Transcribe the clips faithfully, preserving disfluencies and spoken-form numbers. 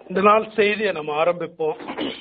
இந்த நாள் செய்தியை நம்ம ஆரம்பிப்போம்.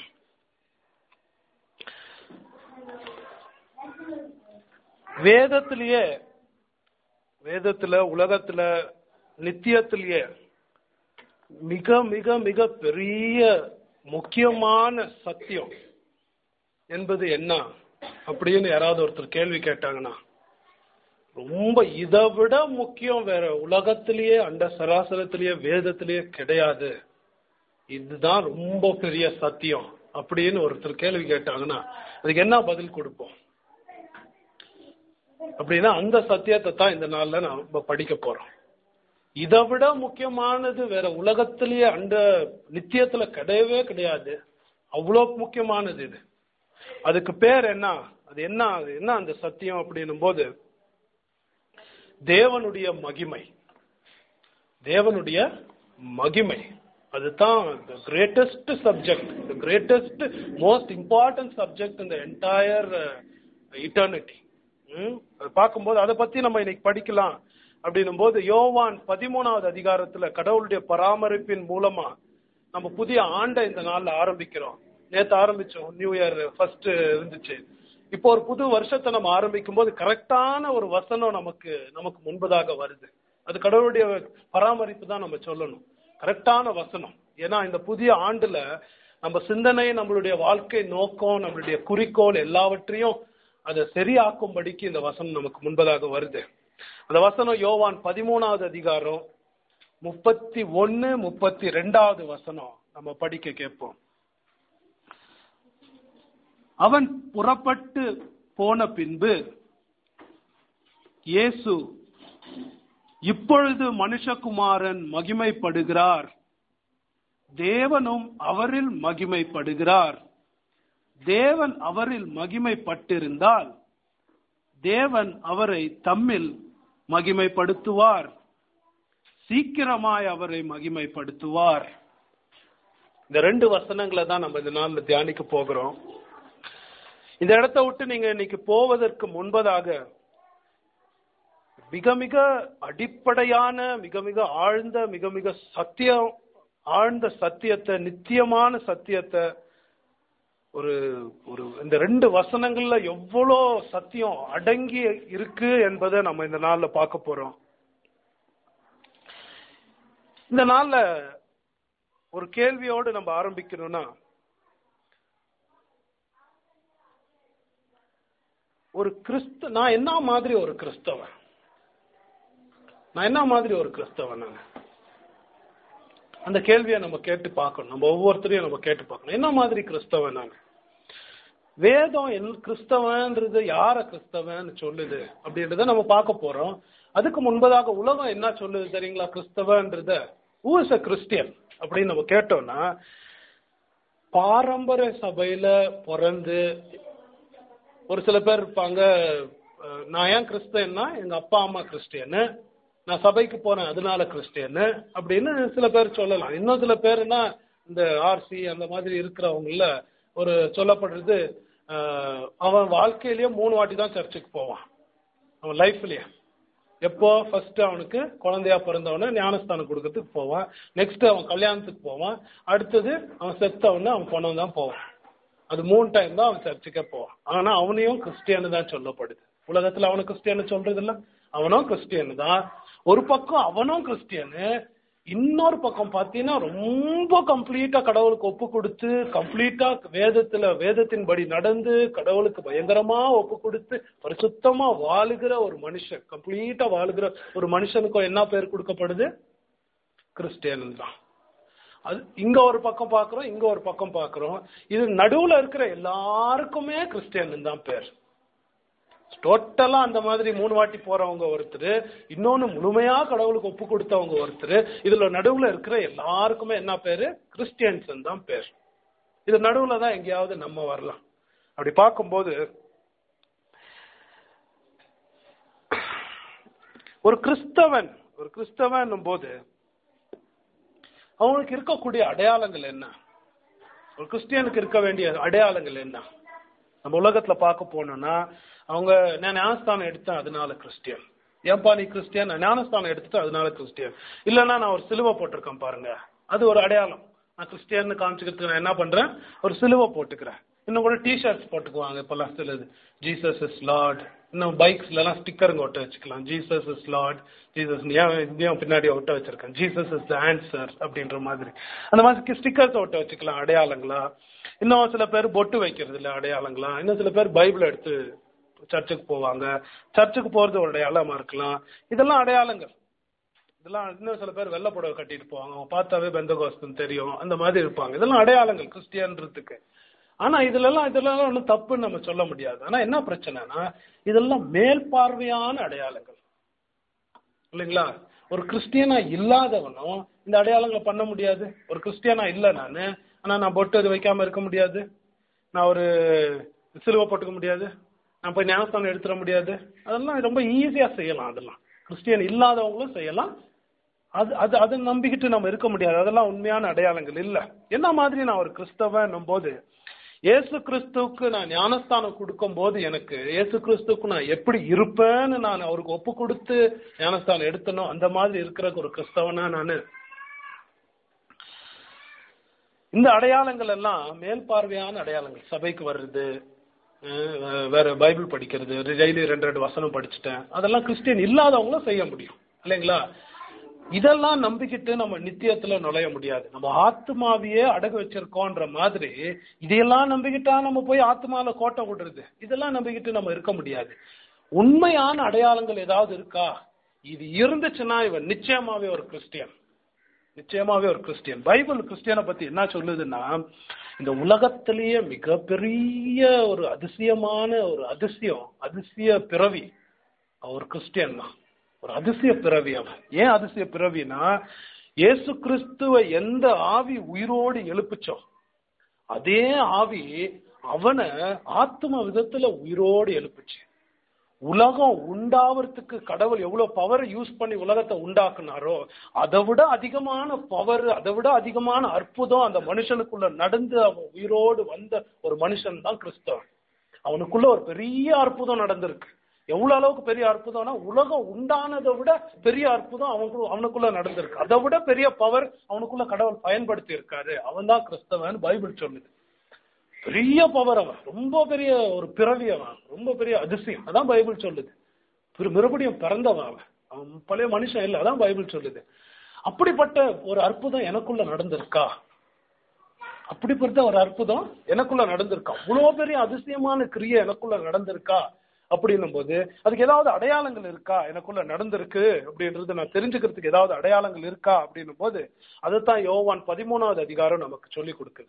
வேதத்திலேயே வேதத்துல உலகத்துல நித்தியத்திலேயே மிக மிக மிக பெரிய முக்கியமான சத்தியம் என்பது என்ன அப்படின்னு யாராவது ஒருத்தர் கேள்வி கேட்டாங்கன்னா, ரொம்ப இதை விட முக்கியம் வேற உலகத்திலேயே அண்ட சராசரத்திலேயே வேதத்திலேயே கிடையாது, இதுதான் ரொம்ப பெரிய சத்தியம் அப்படின்னு ஒருத்தர் கேள்வி கேட்டாங்கன்னா அதுக்கு என்ன பதில் கொடுப்போம்? அப்படின்னா அந்த சத்தியத்தை தான் இந்த நாள்ல நம்ம படிக்க போறோம். இதை விட முக்கியமானது வேற உலகத்திலேயே அண்ட நித்தியத்துல கிடையவே கிடையாது, அவ்வளோ முக்கியமானது இது. அதுக்கு பேர் என்ன? அது என்ன அது என்ன அந்த சத்தியம் அப்படின்னும் போது, தேவனுடைய மகிமை. தேவனுடைய மகிமை அதுதான் the greatest subject, the greatest most important subject in the entire uh, eternity. அது பார்க்கும்போது அதை பத்தி நம்ம இன்னைக்கு படிக்கலாம் அப்படின்னும் போது, யோவான் பதிமூணாவது அதிகாரத்துல கடவுளுடைய பராமரிப்பின் மூலமா நம்ம புதிய ஆண்டை இந்த நாள்ல ஆரம்பிக்கிறோம். நேற்று ஆரம்பிச்சோம், நியூ இயர் ஃபர்ஸ்ட் இருந்துச்சு. இப்போ ஒரு புது வருஷத்தை நம்ம ஆரம்பிக்கும் போது கரெக்டான ஒரு வசனம் நமக்கு நமக்கு முன்பதாக வருது. அது கடவுளுடைய பராமரிப்பு தான் நம்ம சொல்லணும், கரெக்டான வசனம். ஏன்னா இந்த புதிய ஆண்டுல நம்ம சிந்தனை, நம்மளுடைய வாழ்க்கை நோக்கம், நம்மளுடைய குறிக்கோள் எல்லாவற்றையும் அதை சரியாக்கும்படிக்கு இந்த வசனம் நமக்கு முன்பதாக வருது. அந்த வசனம் யோவான் பதிமூணாவது அதிகாரம் முப்பத்தி ஒன்னு முப்பத்தி ரெண்டாவது வசனம் நம்ம படிக்க கேட்போம். அவன் புறப்பட்டு போன பின்பு இயேசு, இப்பொழுது மனுஷகுமாரன் மகிமைப்படுகிறார், தேவனும் அவரில் மகிமைப்படுகிறார். தேவன் அவரில் மகிமைப்பட்டிருந்தால் தேவன் அவரை தம்மில் மகிமைப்படுத்துவார், சீக்கிரமாய் அவரை மகிமைப்படுத்துவார். இந்த ரெண்டு வசனங்களை தான் நம்ம இந்த நாள்ல தியானிக்க போகிறோம். இந்த இடத்தை விட்டு நீங்க இன்னைக்கு போவதற்கு முன்பதாக மிக மிக அடிப்படையான மிக மிக ஆழ்ந்த மிக மிக சத்தியம் ஆழ்ந்த சத்தியத்தை, நித்தியமான சத்தியத்தை, ஒரு ஒரு இந்த ரெண்டு வசனங்கள்ல எவ்வளோ சத்தியம் அடங்கி இருக்கு என்பதை நம்ம இந்த நாள்ல பார்க்க போறோம். இந்த நாள்ல ஒரு கேள்வியோடு நம்ம ஆரம்பிக்கணும்னா, ஒரு கிறிஸ்து நான் என்ன மாதிரி ஒரு கிறிஸ்தவன் நான் என்ன மாதிரி ஒரு கிறிஸ்தவன் நான் அந்த கேள்வியை நம்ம கேட்டு பார்க்கணும். நம்ம ஒவ்வொருத்தரையும் நம்ம கேட்டு பார்க்கணும், என்ன மாதிரி கிறிஸ்தவன் நான். வேதம் என் கிறிஸ்தவன்றது யார கிறிஸ்தவன் சொல்லுது அப்படின்றத நம்ம பார்க்க போறோம். அதுக்கு முன்பதாக உலகம் என்ன சொல்லுது தெரியுங்களா? கிறிஸ்தவன்றத who is a Christian அப்படின்னு நம்ம கேட்டோம்னா, பாரம்பரிய சபையில பிறந்து ஒரு சில பேர் இருப்பாங்க, நான் ஏன் கிறிஸ்தவன்னா எங்க அப்பா அம்மா கிறிஸ்டியனு, நான் சபைக்கு போறேன் அதனால கிறிஸ்டியனு அப்படின்னு சில பேர் சொல்லலாம். இன்னும் சில பேருனா இந்த ஆர்சி அந்த மாதிரி இருக்கிறவங்கள ஒரு சொல்லப்படுறது, அவன் வாழ்க்கையிலேயே மூணு வாட்டி தான் சர்ச்சுக்கு போவான் அவன் லைஃப்லயே. எப்போ? ஃபர்ஸ்ட் அவனுக்கு குழந்தையா பிறந்தவன ஞானஸ்தானம் கொடுக்கறதுக்கு போவான், நெக்ஸ்ட் அவன் கல்யாணத்துக்கு போவான், அடுத்தது அவன் செத்தவன அவன் பொண்ணு தான் போவான். அது மூணு டைம் தான் அவன் சர்ச்சுக்கே போவான். ஆனா அவனையும் கிறிஸ்டியனு தான் சொல்லப்படுது. உலகத்துல அவனும் கிறிஸ்டியனு சொல்றது இல்ல, அவனும் கிறிஸ்டியனு தான். ஒரு பக்கம் அவனும் கிறிஸ்டியனு, இன்னொரு பக்கம் பார்த்தீங்கன்னா ரொம்ப கம்ப்ளீட்டா கடவுளுக்கு ஒப்பு கொடுத்து, கம்ப்ளீட்டா வேதத்துல வேதத்தின்படி நடந்து கடவுளுக்கு பயங்கரமா ஒப்பு கொடுத்து பரிசுத்தமா வாழுகிற ஒரு மனுஷன், கம்ப்ளீட்டா வாழுகிற ஒரு மனுஷனுக்கும் என்ன பேர் கொடுக்கப்படுது? கிறிஸ்டியன் தான். அது இங்க ஒரு பக்கம் பாக்குறோம், இங்க ஒரு பக்கம் பாக்குறோம். இது நடுவுல இருக்கிற எல்லாருக்குமே கிறிஸ்டியன் தான் பேர். டோட்டலா அந்த மாதிரி மூணு வாட்டி போறவங்க ஒருத்தர், இன்னொன்னு முழுமையா கடவுளுக்கு ஒப்பு கொடுத்தவங்க ஒருத்தர். இதுல நடுவுல இருக்கிற எல்லாருக்குமே என்ன பேரு? கிறிஸ்டியன்ஸ் தான் பேர். இது நடுவுல தான் எங்கேயாவது நம்ம வரலாம். அப்படி பார்க்கும்போது ஒரு கிறிஸ்தவன் ஒரு கிறிஸ்தவன் போது அவனுக்கு இருக்கக்கூடிய அடையாளங்கள் என்ன? ஒரு கிறிஸ்டியனுக்கு இருக்க வேண்டிய அடையாளங்கள் என்ன? நம்ம உலகத்துல பார்க்க போனோம்னா, அவங்க நான் ஞானஸ்தானம் எடுத்தேன் அதனால கிறிஸ்டியன், ஏன்பா நீ கிறிஸ்டியன்? நான் ஞானஸ்தானம் எடுத்துட்டு அதனால கிறிஸ்டியன். இல்லைன்னா நான் ஒரு சிலுவை போட்டிருக்கேன் பாருங்க, அது ஒரு அடையாளம். நான் கிறிஸ்டியன் காமிச்சுக்கிறதுக்கு நான் என்ன பண்றேன், ஒரு சிலுவை போட்டுக்கிறேன். இன்னும் கூட டிஷர்ட்ஸ் போட்டுக்குவாங்க இப்பெல்லாம் சிலது, ஜீசஸ் இஸ் லார்ட். இன்னும் பைக்ஸ்ல எல்லாம் ஸ்டிக்கருங்க ஒட்ட வச்சுக்கலாம், ஜீசஸ் இஸ் லார்ட், ஜீசஸ் ஏன் பின்னாடி ஒட்ட வச்சிருக்கேன், ஜீசஸ் இஸ் த ஆன்சர் அப்படின்ற மாதிரி. அந்த மாதிரி ஸ்டிக்கர்ஸ் ஒட்ட வச்சுக்கலாம் அடையாளங்களா. இன்னும் சில பேர் பொட்டு வைக்கிறது இல்லை அடையாளங்களா. இன்னும் சில பேர் பைபிள் எடுத்து சர்ச்சுக்கு போவாங்க, சர்ச்சுக்கு போறது ஒரு அடையாளமா இருக்கலாம். இதெல்லாம் அடையாளங்கள். இதெல்லாம் இன்னும் சில பேர் வெள்ளை புடவை கட்டிட்டு போவாங்க, அவங்க பார்த்தாவே பெந்தகோஸ்துன்னு தெரியும், அந்த மாதிரி இருப்பாங்க. இதெல்லாம் அடையாளங்கள் கிறிஸ்டியன்றதுக்கு. ஆனா இதுல எல்லாம் இதெல்லாம் ஒன்றும் தப்புன்னு நம்ம சொல்ல முடியாது. ஆனா என்ன பிரச்சனைனா இதெல்லாம் மேல் பார்வையான அடையாளங்கள் இல்லைங்களா. ஒரு கிறிஸ்டியனா இல்லாதவனும் இந்த அடையாளங்களை பண்ண முடியாது. ஒரு கிறிஸ்டியனா இல்லை நானு, ஆனா நான் பொட்டு அது வைக்காம இருக்க முடியாது, நான் ஒரு சிலுவை போட்டுக்க முடியாது, நான் போய் ஞானஸ்தானம் எடுத்துட முடியாது. அதெல்லாம் ரொம்ப ஈஸியா செய்யலாம். அதெல்லாம் கிறிஸ்டியன் இல்லாதவங்களும் செய்யலாம். அது அது அதை நம்பிக்கிட்டு நம்ம இருக்க முடியாது. அதெல்லாம் உண்மையான அடையாளங்கள் இல்லை. என்ன மாதிரி நான் ஒரு கிறிஸ்தவன் போது இயேசு கிறிஸ்துவுக்கு நான் ஞானஸ்தானம் கொடுக்கும் போது எனக்கு இயேசு கிறிஸ்துவுக்கு நான் எப்படி இருப்பேன்னு நான் அவருக்கு ஒப்பு கொடுத்து ஞானஸ்தானம் எடுத்தனும், அந்த மாதிரி இருக்கிற ஒரு கிறிஸ்தவனா நானு. இந்த அடையாளங்கள் எல்லாம் மேல் பார்வையான அடையாளங்கள். சபைக்கு வர்றது, வேற பைபிள் படிக்கிறது, டெய்லி ரெண்டு ரெண்டு வசனம் படிச்சுட்டேன், அதெல்லாம் கிறிஸ்டியன் இல்லாதவங்களும் செய்ய முடியும் இல்லைங்களா. இதெல்லாம் நம்பிக்கிட்டு நம்ம நித்தியத்துல நுழைய முடியாது. நம்ம ஆத்மாவையே அடகு வச்சிருக்கோன்ற மாதிரி இதையெல்லாம் நம்பிக்கிட்டா நம்ம போய் ஆத்மால கோட்டை விடுறது, இதெல்லாம் நம்பிக்கிட்டு நம்ம இருக்க முடியாது. உண்மையான அடையாளங்கள் ஏதாவது இருக்கா? இது இருந்துச்சுன்னா இவன் நிச்சயமாவே ஒரு கிறிஸ்டியன், நிச்சயமாவே ஒரு கிறிஸ்டியன். பைபிள் கிறிஸ்டியனை பத்தி என்ன சொல்லுதுன்னா, இந்த உலகத்திலேயே மிகப்பெரிய ஒரு அதிசயமான ஒரு அதிசயம், அதிசய பிறவி ஒரு கிறிஸ்டியன் தான். ஒரு அதிசய பிறவி அவன். ஏன் அதிசய பிறவினா, இயேசு கிறிஸ்துவை எந்த ஆவி உயிரோடு எழுப்புச்சோ அதே ஆவி அவனை ஆத்ம விதத்துல உயிரோடு எழுப்புச்சு. உலகம் உண்டாவதுக்கு கடவுள் எவ்வளவு பவர் யூஸ் பண்ணி உலகத்தை உண்டாக்குனாரோ அதை விட அதிகமான பவர், அதை விட அதிகமான அற்புதம் அந்த மனுஷனுக்குள்ள நடந்து அவன் உயிரோடு வந்த ஒரு மனுஷன் தான் கிறிஸ்தவன். அவனுக்குள்ள ஒரு பெரிய அற்புதம் நடந்திருக்கு. எவ்வளவு அளவுக்கு பெரிய அற்புதம்னா, உலகம் உண்டானதை விட பெரிய அற்புதம் அவனுக்கு அவனுக்குள்ள நடந்திருக்கு. அதை விட பெரிய பவர் அவனுக்குள்ள கடவுள் பயன்படுத்தி இருக்காரு. அவன் தான் கிறிஸ்தவன் பைபிள் சொல்லுது. பெரிய பவர் அவன், ரொம்ப பெரிய ஒரு பிறவி அவன், ரொம்ப பெரிய அதிசயம். அதான் பைபிள் சொல்லுது. மறுபடியும் பிறந்தவன் அவன், அவன் பழைய மனுஷன் இல்லை, அதான் பைபிள் சொல்லுது. அப்படிப்பட்ட ஒரு அற்புதம் எனக்குள்ள நடந்திருக்கா? அப்படிப்பட்ட ஒரு அற்புதம் எனக்குள்ள நடந்திருக்கா? இவ்வளவு பெரிய அதிசயமான கிரியை எனக்குள்ள நடந்திருக்கா அப்படின்னும் போது அதுக்கு ஏதாவது அடையாளங்கள் இருக்கா? எனக்குள்ள நடந்திருக்கு அப்படின்றது நான் தெரிஞ்சுக்கிறதுக்கு ஏதாவது அடையாளங்கள் இருக்கா அப்படின்னும் போது அதுதான் யோவான் பதிமூணாவது அதிகாரம் நமக்கு சொல்லி கொடுக்குது.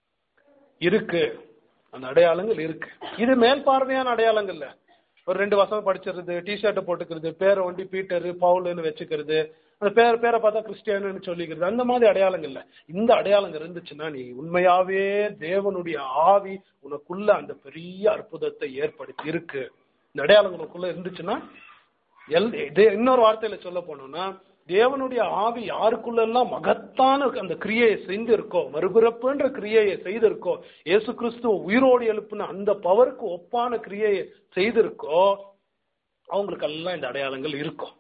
இருக்கு, அந்த அடையாளங்கள் இருக்கு. இது மேல் பார்வையான அடையாளங்கள்ல ஒரு ரெண்டு வருஷம் படிச்சிருது, டிஷர்ட்டை போட்டுக்கிறது, பேரை ஒண்டி பீட்டரு பவுலுன்னு வச்சுக்கிறது, அந்த பேர் பேரை பார்த்தா கிறிஸ்டியன்னு சொல்லிக்கிறது, அந்த மாதிரி அடையாளங்கள்ல இந்த அடையாளங்கள் இருந்துச்சுன்னா நீ உண்மையாவே தேவனுடைய ஆவி உனக்குள்ள அந்த பெரிய அற்புதத்தை ஏற்படுத்தி இருக்கு. இந்த அடையாளங்களுக்குள்ள இருந்துச்சுன்னா எல் இன்னொரு வார்த்தையில சொல்ல போனோம்னா, தேவனுடைய ஆவி யாருக்குள்ள எல்லாம் மகத்தான அந்த கிரியையை செய்து இருக்கோ, மறுபிறப்புன்ற கிரியையை செய்திருக்கோ, இயேசு கிறிஸ்துவ உயிரோடு எழுப்புன அந்த பவருக்கு ஒப்பான கிரியையை செய்திருக்கோ அவங்களுக்கு எல்லாம் இந்த அடையாளங்கள் இருக்கும்.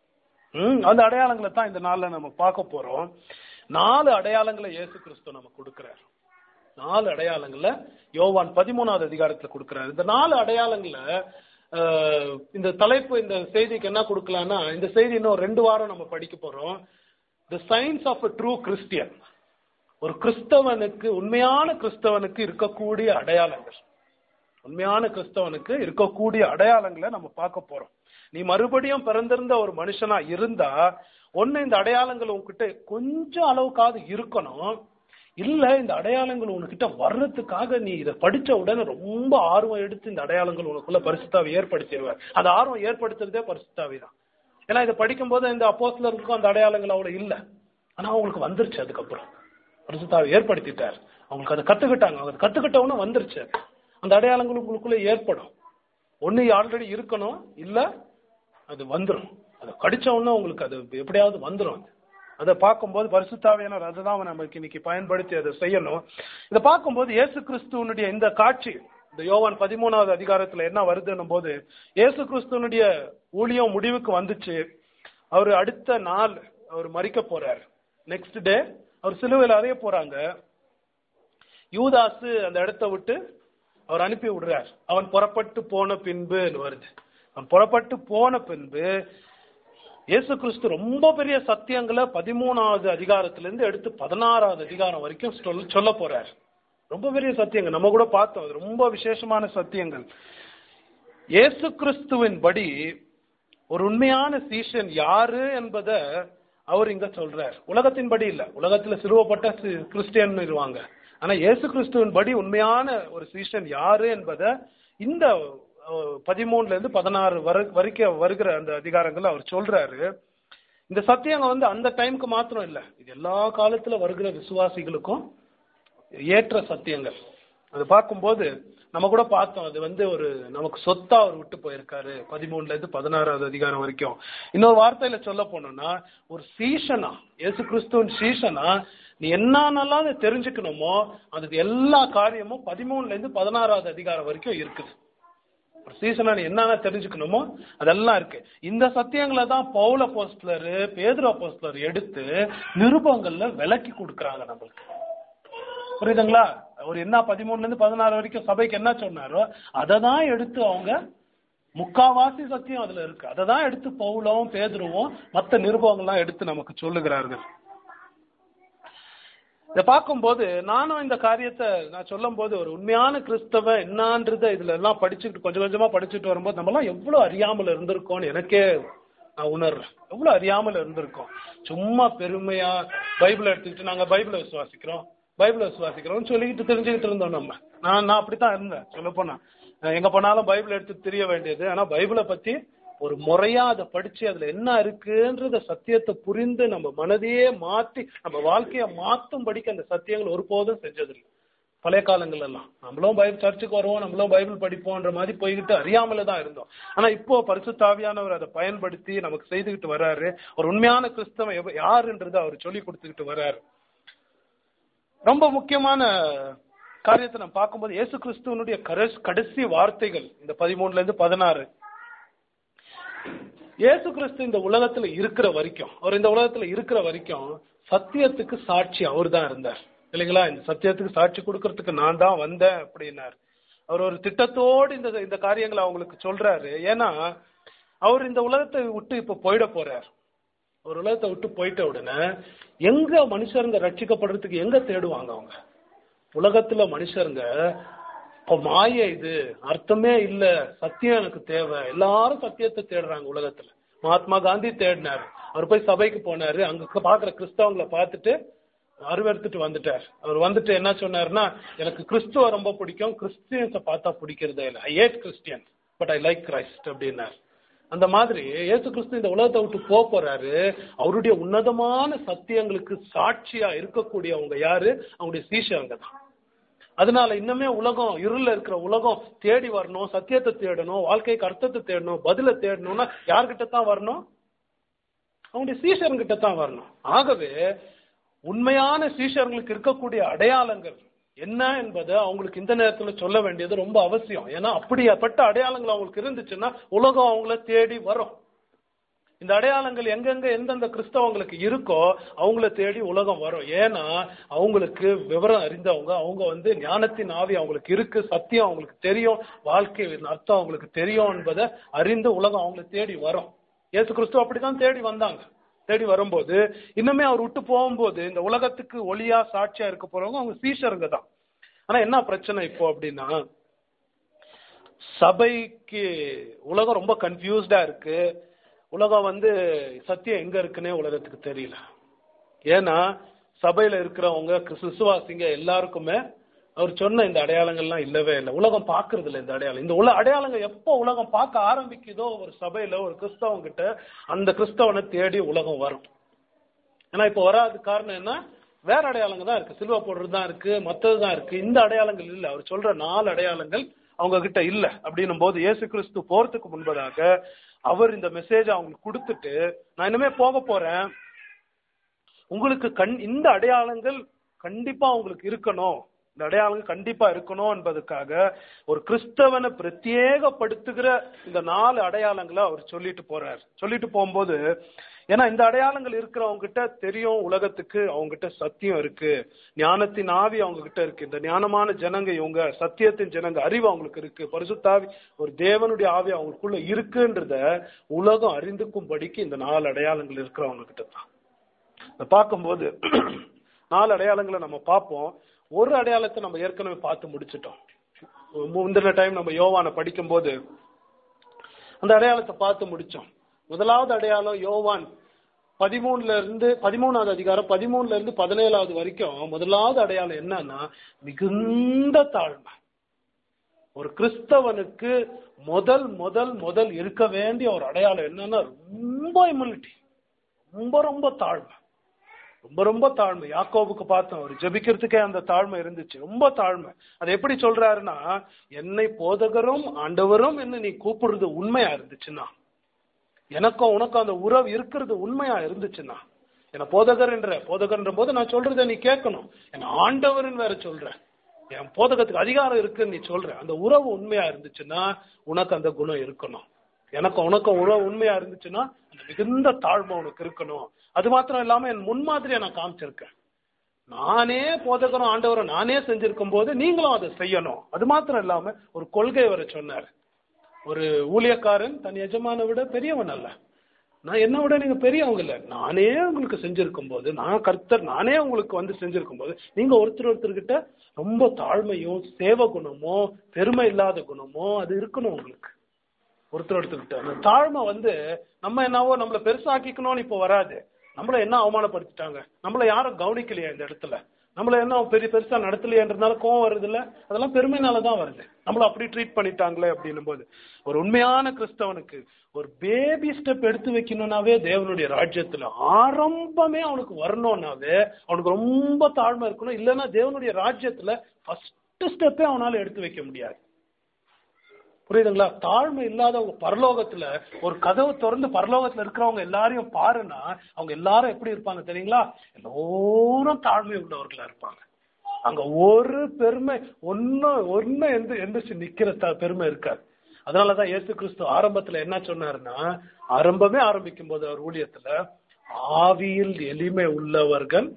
உம் அந்த அடையாளங்களை தான் இந்த நாள்ல நம்ம பார்க்க போறோம். நாலு அடையாளங்களை இயேசு கிறிஸ்து நம்ம கொடுக்கிறார். நாலு அடையாளங்களை யோவான் பதிமூணாவது அதிகாரத்துல கொடுக்கிறார். இந்த நாலு அடையாளங்களை இந்த தலைப்பு இந்த செய்திக்கு என்ன கொடுக்கலாம்னா, இந்த செய்தி இன்னும் ரெண்டு வாரம் நம்ம படிக்க போறோம். The signs of a true Christian. ஒரு கிறிஸ்தவனுக்கு, உண்மையான கிறிஸ்தவனுக்கு இருக்கக்கூடிய அடையாளங்கள், உண்மையான கிறிஸ்தவனுக்கு இருக்கக்கூடிய அடையாளங்களை நம்ம பார்க்க போறோம். நீ மறுபடியும் பிறந்திருந்த ஒரு மனுஷனா இருந்தா ஒண்ணு இந்த அடையாளங்கள் உங்ககிட்ட கொஞ்சம் அளவுக்காவது இருக்கணும். இல்ல இந்த அடையாளங்கள் உனக்கிட்ட வர்றதுக்காக நீ இதை படிச்ச உடனே ரொம்ப ஆர்வம் எடுத்து இந்த அடையாளங்கள் உனக்குள்ள பரிசுத்தாவை ஏற்படுத்திடுவார். அந்த ஆர்வம் ஏற்படுத்துறதே பரிசுத்தாவி தான். ஏன்னா இதை படிக்கும் போது இந்த அப்போஸ்தலருக்கும் அந்த அடையாளங்கள் அவ்வளவு இல்லை, ஆனா அவங்களுக்கு வந்துருச்சு. அதுக்கப்புறம் பரிசுத்தாவை ஏற்படுத்திட்டார், அவங்களுக்கு அதை கத்துக்கிட்டாங்க. அவங்க கத்துக்கிட்டவனும் வந்துருச்சு. அந்த அடையாளங்கள் உங்களுக்குள்ள ஏற்படும். ஒண்ணு ஆல்ரெடி இருக்கணும், இல்ல அது வந்துடும். அதை கடிச்ச உடனே உங்களுக்கு அது எப்படியாவது வந்துடும். அதை பார்க்கும்போது பரிசுத்தாவியானவர் அதுதான் நமக்கு இன்னைக்கு பயன்படுத்தி அதை செய்யணும். இதை பார்க்கும்போது இயேசு கிறிஸ்துவனுடைய இந்த காட்சி இந்த யோவான் பதிமூணாவது அதிகாரத்துல என்ன வருதுன்னும் போது, இயேசு கிறிஸ்துவனுடைய ஊழியம் முடிவுக்கு வந்துச்சு. அவர் அடுத்த நாள் அவர் மரிக்க போறார். நெக்ஸ்ட் டே அவர் சிலுவையில் அறைய போறாங்க. யூதாசு அந்த இடத்த விட்டு அவர் அனுப்பி விடுறார். அவன் புறப்பட்டு போன பின்பு வருது. அவன் புறப்பட்டு போன பின்பு இயேசு கிறிஸ்து ரொம்ப பெரிய சத்தியங்களை பதிமூணாவது அதிகாரத்திலிருந்து எடுத்து பதினாறாவது அதிகாரம் வரைக்கும் சொல்ல சொல்ல போறார். ரொம்ப பெரிய சத்தியங்கள் நம்ம கூட பார்த்தோம். அது ரொம்ப விசேஷமான சத்தியங்கள். இயேசு கிறிஸ்துவின் படி ஒரு உண்மையான சீஷன் யாரு என்பதை அவர் இங்க சொல்றார். உலகத்தின் படி இல்ல, உலகத்துல சிலுவப்பட்ட கிறிஸ்டியன் இருவாங்க. ஆனா இயேசு கிறிஸ்துவின் படி உண்மையான ஒரு சீஷன் யாரு என்பதை இந்த பதிமூணுல இருந்து பதினாறு வரைக்கும் வருகிற அந்த அதிகாரங்கள் அவர் சொல்றாரு. இந்த சத்தியங்க வந்து அந்த டைமுக்கு மாத்திரம் இல்ல, இது எல்லா காலத்துல வருகிற விசுவாசிகளுக்கும் ஏற்ற சத்தியங்கள். அது பார்க்கும்போது நம்ம கூட பார்த்தோம், அது வந்து ஒரு நமக்கு சொத்தா அவர் விட்டு போயிருக்காரு பதிமூணுல இருந்து பதினாறாவது அதிகாரம் வரைக்கும். இன்னொரு வார்த்தையில சொல்ல போனோம்னா, ஒரு சீஷனா, இயேசு கிறிஸ்துவின் சீஷனா நீ என்னென்னலாம் தெரிஞ்சுக்கணுமோ அது எல்லா காரியமும் பதிமூணுல இருந்து பதினாறாவது அதிகாரம் வரைக்கும் இருக்குது. ஒரு சீசனா நீ என்னென்ன தெரிஞ்சுக்கணுமோ அதெல்லாம் இருக்கு. இந்த சத்தியங்களை தான் பவுல் அப்போஸ்தலர், பேதுரு அப்போஸ்தலர் எடுத்து நிருபங்கள்ல விளக்கி கொடுக்குறாங்க நம்மளுக்கு. புரியுதுங்களா? ஒரு என்ன பதிமூணுல இருந்து பதினாறு வரைக்கும் சபைக்கு என்ன சொன்னாரோ அதை தான் எடுத்து அவங்க முக்காவாசி சத்தியம் அதுல இருக்கு. அதை தான் எடுத்து பவுலும் பேதுருவும் மற்ற நிருபங்கள்லாம் எடுத்து நமக்கு சொல்லுகிறார்கள். இதை பார்க்கும்போது நானும் இந்த காரியத்தை நான் சொல்லும் போது ஒரு உண்மையான கிறிஸ்தவ என்னன்றத இதுல எல்லாம் படிச்சுட்டு கொஞ்சம் கொஞ்சமா படிச்சுட்டு வரும்போது நம்ம எல்லாம் எவ்வளவு அறியாமல் இருந்திருக்கோம்னு எனக்கே நான் உணர்றேன். எவ்வளவு அறியாமல் இருந்திருக்கோம். சும்மா பெருமையா பைபிள் எடுத்துக்கிட்டு நாங்க பைபிளை விசுவாசிக்கிறோம் பைபிளை விசுவாசிக்கிறோம்னு சொல்லிக்கிட்டு தெரிஞ்சுக்கிட்டு இருந்தோம். நம்ம நான் நான் அப்படித்தான் இருந்தேன். சொல்ல போனா எங்க போனாலும் பைபிள் எடுத்து தெரிய வேண்டியது. ஆனா பைபிளை பத்தி ஒரு முறையா அதை படிச்சு அதுல என்ன இருக்குன்றத சத்தியத்தை புரிந்து நம்ம மனதையே மாற்றி நம்ம வாழ்க்கைய மாத்தும்படிக்கு அந்த சத்தியங்கள் ஒருபோதும் செஞ்சதில்லை. பழைய காலங்கள் எல்லாம் நம்மளும் பைபிள் சர்ச்சுக்கு வருவோம், நம்மளும் பைபிள் படிப்போம்ன்ற மாதிரி போய்கிட்டு அறியாமல தான் இருந்தோம். ஆனா இப்போ பரிசுத்த ஆவியானவர் அதை பயன்படுத்தி நமக்கு செய்துகிட்டு வர்றாரு. ஒரு உண்மையான கிறிஸ்தவன் யாருன்றதை அவர் சொல்லி கொடுத்துக்கிட்டு வர்றாரு. ரொம்ப முக்கியமான காரியத்தை நம்ம பார்க்கும்போது இயேசு கிறிஸ்துவனுடைய கடைசி வார்த்தைகள் இந்த பதிமூணுல இருந்து பதினாறு. இயேசு கிறிஸ்து இந்த உலகத்துல இருக்கிற வரைக்கும் அவர் இந்த உலகத்துல இருக்கிற வரைக்கும் சத்தியத்துக்கு சாட்சி அவர் தான் இருந்தார் இல்லைங்களா? இந்த சத்தியத்துக்கு சாட்சி கொடுக்கறதுக்கு நான் தான் வந்தேன் அப்படின்னார். அவர் ஒரு திட்டத்தோடு இந்த இந்த காரியங்களை அவங்களுக்கு சொல்றாரு. ஏன்னா அவர் இந்த உலகத்தை விட்டு இப்ப போயிட போறார். ஒரு உலகத்தை விட்டு போயிட்ட உடனே எங்க மனுஷருங்க ரட்சிக்கப்படுறதுக்கு எங்க தேடுவாங்க? அவங்க உலகத்துல மனுஷருங்க மாய, இது அர்த்தமே இல்ல, சத்தியம் எனக்கு தேவை, எல்லாரும் சத்தியத்தை தேடுறாங்க உலகத்துல. மகாத்மா காந்தி தேடினாரு. அவர் போய் சபைக்கு போனாரு. அங்க பாக்குற கிறிஸ்தவங்களை பார்த்துட்டு அருவெடுத்துட்டு வந்துட்டார். அவர் வந்துட்டு என்ன சொன்னாருன்னா, எனக்கு கிறிஸ்துவ ரொம்ப பிடிக்கும், கிறிஸ்டியன்ஸை பார்த்தா பிடிக்கிறதே இல்லை, I hate Christian but I like Christ அப்படின்னார். அந்த மாதிரி இயேசு கிறிஸ்து இந்த உலகத்தை விட்டு போக போறாரு. அவருடைய உன்னதமான சத்தியங்களுக்கு சாட்சியா இருக்கக்கூடியவங்க யாரு? அவங்களுடைய சீஷங்க தான். அதனால இன்னுமே உலகம் இருள இருக்கிற உலகம் தேடி வரணும், சத்தியத்தை தேடணும், வாழ்க்கைக்கு அர்த்தத்தை தேடணும், பதில தேடணும்னா யார்கிட்ட தான் வரணும்? அவங்களுடைய சீஷர்கிட்ட தான் வரணும். ஆகவே உண்மையான சீஷர்களுக்கு இருக்கக்கூடிய அடையாளங்கள் என்ன என்பதை அவங்களுக்கு இந்த நேரத்துல சொல்ல வேண்டியது ரொம்ப அவசியம். ஏன்னா அப்படிப்பட்ட அடையாளங்கள் அவங்களுக்கு இருந்துச்சுன்னா உலகம் அவங்கள தேடி வரும். இந்த அடையாளங்கள் எங்கெங்க எந்தெந்த கிறிஸ்தவங்களுக்கு இருக்கோ அவங்கள தேடி உலகம் வரும். ஏன்னா அவங்களுக்கு விவரம் அறிந்தவங்க, அவங்க வந்து ஞானத்தின் ஆவி அவங்களுக்கு இருக்கு, சத்தியம் அவங்களுக்கு தெரியும், வாழ்க்கை அர்த்தம் அவங்களுக்கு தெரியும் என்பதை அறிந்து உலகம் அவங்கள தேடி வரும். இயேசு கிறிஸ்து அப்படிதான் தேடி வந்தாங்க. தேடி வரும்போது இன்னுமே அவர் விட்டு போகும்போது இந்த உலகத்துக்கு ஒளியா சாட்சியா இருக்க போறவங்க அவங்க சீஷருங்க தான். ஆனா என்ன பிரச்சனை இப்போ அப்படின்னா, சபைக்கு உலகம் ரொம்ப கன்ஃபியூஸ்டா இருக்கு. உலகம் வந்து சத்தியம் எங்க இருக்குன்னே உலகத்துக்கு தெரியல. ஏன்னா சபையில இருக்கிறவங்க விசுவாசிங்க எல்லாருக்குமே அவர் சொன்ன இந்த அடையாளங்கள்லாம் இல்லவே இல்லை. உலகம் பார்க்கறது இல்லை இந்த அடையாளம். இந்த உல அடையாளங்கள் எப்போ உலகம் பார்க்க ஆரம்பிக்குதோ ஒரு சபையில ஒரு கிறிஸ்தவன் கிட்ட, அந்த கிறிஸ்தவனை தேடி உலகம் வரும். ஏன்னா இப்ப வராது காரணம் என்ன? வேற அடையாளங்கள் தான் இருக்கு, சிலுவை போடுறது தான் இருக்கு, மற்றது தான் இருக்கு. இந்த அடையாளங்கள் இல்லை. அவர் சொல்ற நாலு அடையாளங்கள் அவங்க கிட்ட இல்லை. அப்படின்னும் போது இயேசு கிறிஸ்து போறதுக்கு முன்பதாக அவர் இந்த மெசேஜ் அவங்களுக்கு கொடுத்துட்டு, நான் இனிமே போக போறேன், உங்களுக்கு கண் இந்த அடையாளங்கள் கண்டிப்பா உங்களுக்கு இருக்கணும், இந்த அடையாளங்கள் கண்டிப்பா இருக்கணும் என்பதற்காக ஒரு கிறிஸ்தவனை பிரத்யேகப்படுத்துகிற இந்த நாலு அடையாளங்களை அவர் சொல்லிட்டு போறார். சொல்லிட்டு போகும்போது ஏன்னா இந்த அடையாளங்கள் இருக்கிறவங்க கிட்ட தெரியும் உலகத்துக்கு அவங்க கிட்ட சத்தியம் இருக்கு, ஞானத்தின் ஆவி அவங்க கிட்ட இருக்கு, இந்த ஞானமான ஜனங்க இவங்க, சத்தியத்தின் ஜனங்க, அறிவு அவங்களுக்கு இருக்கு, பரிசுத்தாவி ஒரு தேவனுடைய ஆவி அவங்களுக்குள்ள இருக்குன்றத உலகம் அறிந்துக்கும்படிக்கு இந்த நாலு அடையாளங்கள் இருக்கிறவங்க கிட்ட தான். இதை பார்க்கும்போது நாலு அடையாளங்களை நம்ம பார்ப்போம். ஒரு அடையாளத்தை நம்ம ஏற்கனவே பார்த்து முடிச்சிட்டோம். முந்தின டைம் நம்ம யோவானை படிக்கும் போது அந்த அடையாளத்தை பார்த்து முடிச்சோம். முதலாவது அடையாளம் யோவான் பதிமூணுல இருந்து பதிமூணாவது அதிகாரம் பதிமூணுல இருந்து பதினேழாவது வரைக்கும் முதலாவது அடையாளம் என்னன்னா மிகுந்த தாழ்மை. ஒரு கிறிஸ்தவனுக்கு முதல் முதல் முதல் இருக்க வேண்டிய ஒரு அடையாளம் என்னன்னா ரொம்ப ஹியூமிலிட்டி, ரொம்ப ரொம்ப தாழ்மை, ரொம்ப ரொம்ப தாழ்மை. யாக்கோபுக்கு பார்த்தோம், அவர் ஜெபிக்கிறதுக்கே அந்த தாழ்மை இருந்துச்சு, ரொம்ப தாழ்மை. அதை எப்படி சொல்றாருன்னா, என்னை போதகரும் ஆண்டவரும் என்ன நீ கூப்பிடுறது உண்மையா இருந்துச்சுன்னா, எனக்கும் உனக்கும் அந்த உறவு இருக்கிறது உண்மையா இருந்துச்சுன்னா, என்ன போதகர் என்ற போதகர்ன்ற போது நான் சொல்றதை நீ கேட்கணும், என்ன ஆண்டவர்னு வேற சொல்றேன், என் போதகத்துக்கு அதிகாரம் இருக்குன்னு நீ சொல்ற, அந்த உறவு உண்மையா இருந்துச்சுன்னா உனக்கு அந்த குணம் இருக்கணும். எனக்கு உனக்கும் உறவு உண்மையா இருந்துச்சுன்னா அந்த மிகுந்த தாழ்மை உனக்கு இருக்கணும். அது மாத்திரம் இல்லாம என் முன்மாதிரியா நான் காமிச்சிருக்கேன், நானே போதகரும் ஆண்டவரும் நானே செஞ்சிருக்கும் போது நீங்களும் அதை செய்யணும். அது மாத்திரம் இல்லாம ஒரு கொள்கை வர சொன்னார், ஒரு ஊழியக்காரன் தன் எஜமான விட பெரியவன் அல்ல, நான் என்ன விட நீங்க பெரியவங்க இல்ல, நானே உங்களுக்கு செஞ்சிருக்கும் போது, நான் கர்த்தர் நானே உங்களுக்கு வந்து செஞ்சிருக்கும் போது நீங்க ஒருத்தர் ஒருத்தர்கிட்ட ரொம்ப தாழ்மையும் சேவ குணமோ பெருமை இல்லாத குணமோ அது இருக்கணும் உங்களுக்கு. ஒருத்தர் ஒருத்தர்கிட்ட அந்த தாழ்மை வந்து நம்ம என்னவோ நம்மளை பெருசாக்கிக்கணும்னு இப்போ வராது. நம்மள என்ன அவமானப்படுத்திட்டாங்க, நம்மள யாரும் கவனிக்கலையா இந்த இடத்துல, நம்மள என்ன பெரிய பெருசா நடத்தலையன்றதுனால கோவம் வருது இல்ல, அதெல்லாம் பெருமைனாலதான் வருது. நம்மள அப்படி ட்ரீட் பண்ணிட்டாங்களே அப்படின்னும் போது ஒரு உண்மையான கிறிஸ்தவனுக்கு ஒரு பேபி ஸ்டெப் எடுத்து வைக்கணும்னாவே தேவனுடைய ராஜ்யத்துல ஆரம்பமே அவனுக்கு வரணும்னாவே அவனுக்கு ரொம்ப தாழ்மை இருக்கணும். இல்லைன்னா தேவனுடைய ராஜ்யத்துல ஃபர்ஸ்ட் ஸ்டெப்பே அவனால எடுத்து வைக்க முடியாது. புரியுதுங்களா? தாழ்மை இல்லாதவங்க பரலோகத்துல ஒரு கதவு திறந்து பரலோகத்துல இருக்கிறவங்க எல்லாரையும் பாருன்னா அவங்க எல்லாரும் எப்படி இருப்பாங்க தெரியுங்களா? எல்லோரும் தாழ்மை உள்ளவர்களா இருப்பாங்க. அங்க ஒரு பெருமை ஒன்னு ஒன்னு எந்த எந்திரிச்சு நிக்கிற பெருமை இருக்காது. அதனாலதான் இயேசு கிறிஸ்து ஆரம்பத்துல என்ன சொன்னாருன்னா, ஆரம்பமே ஆரம்பிக்கும் போது அவர் ஊழியத்துல, ஆவியில் எளிமை உள்ளவர்கள்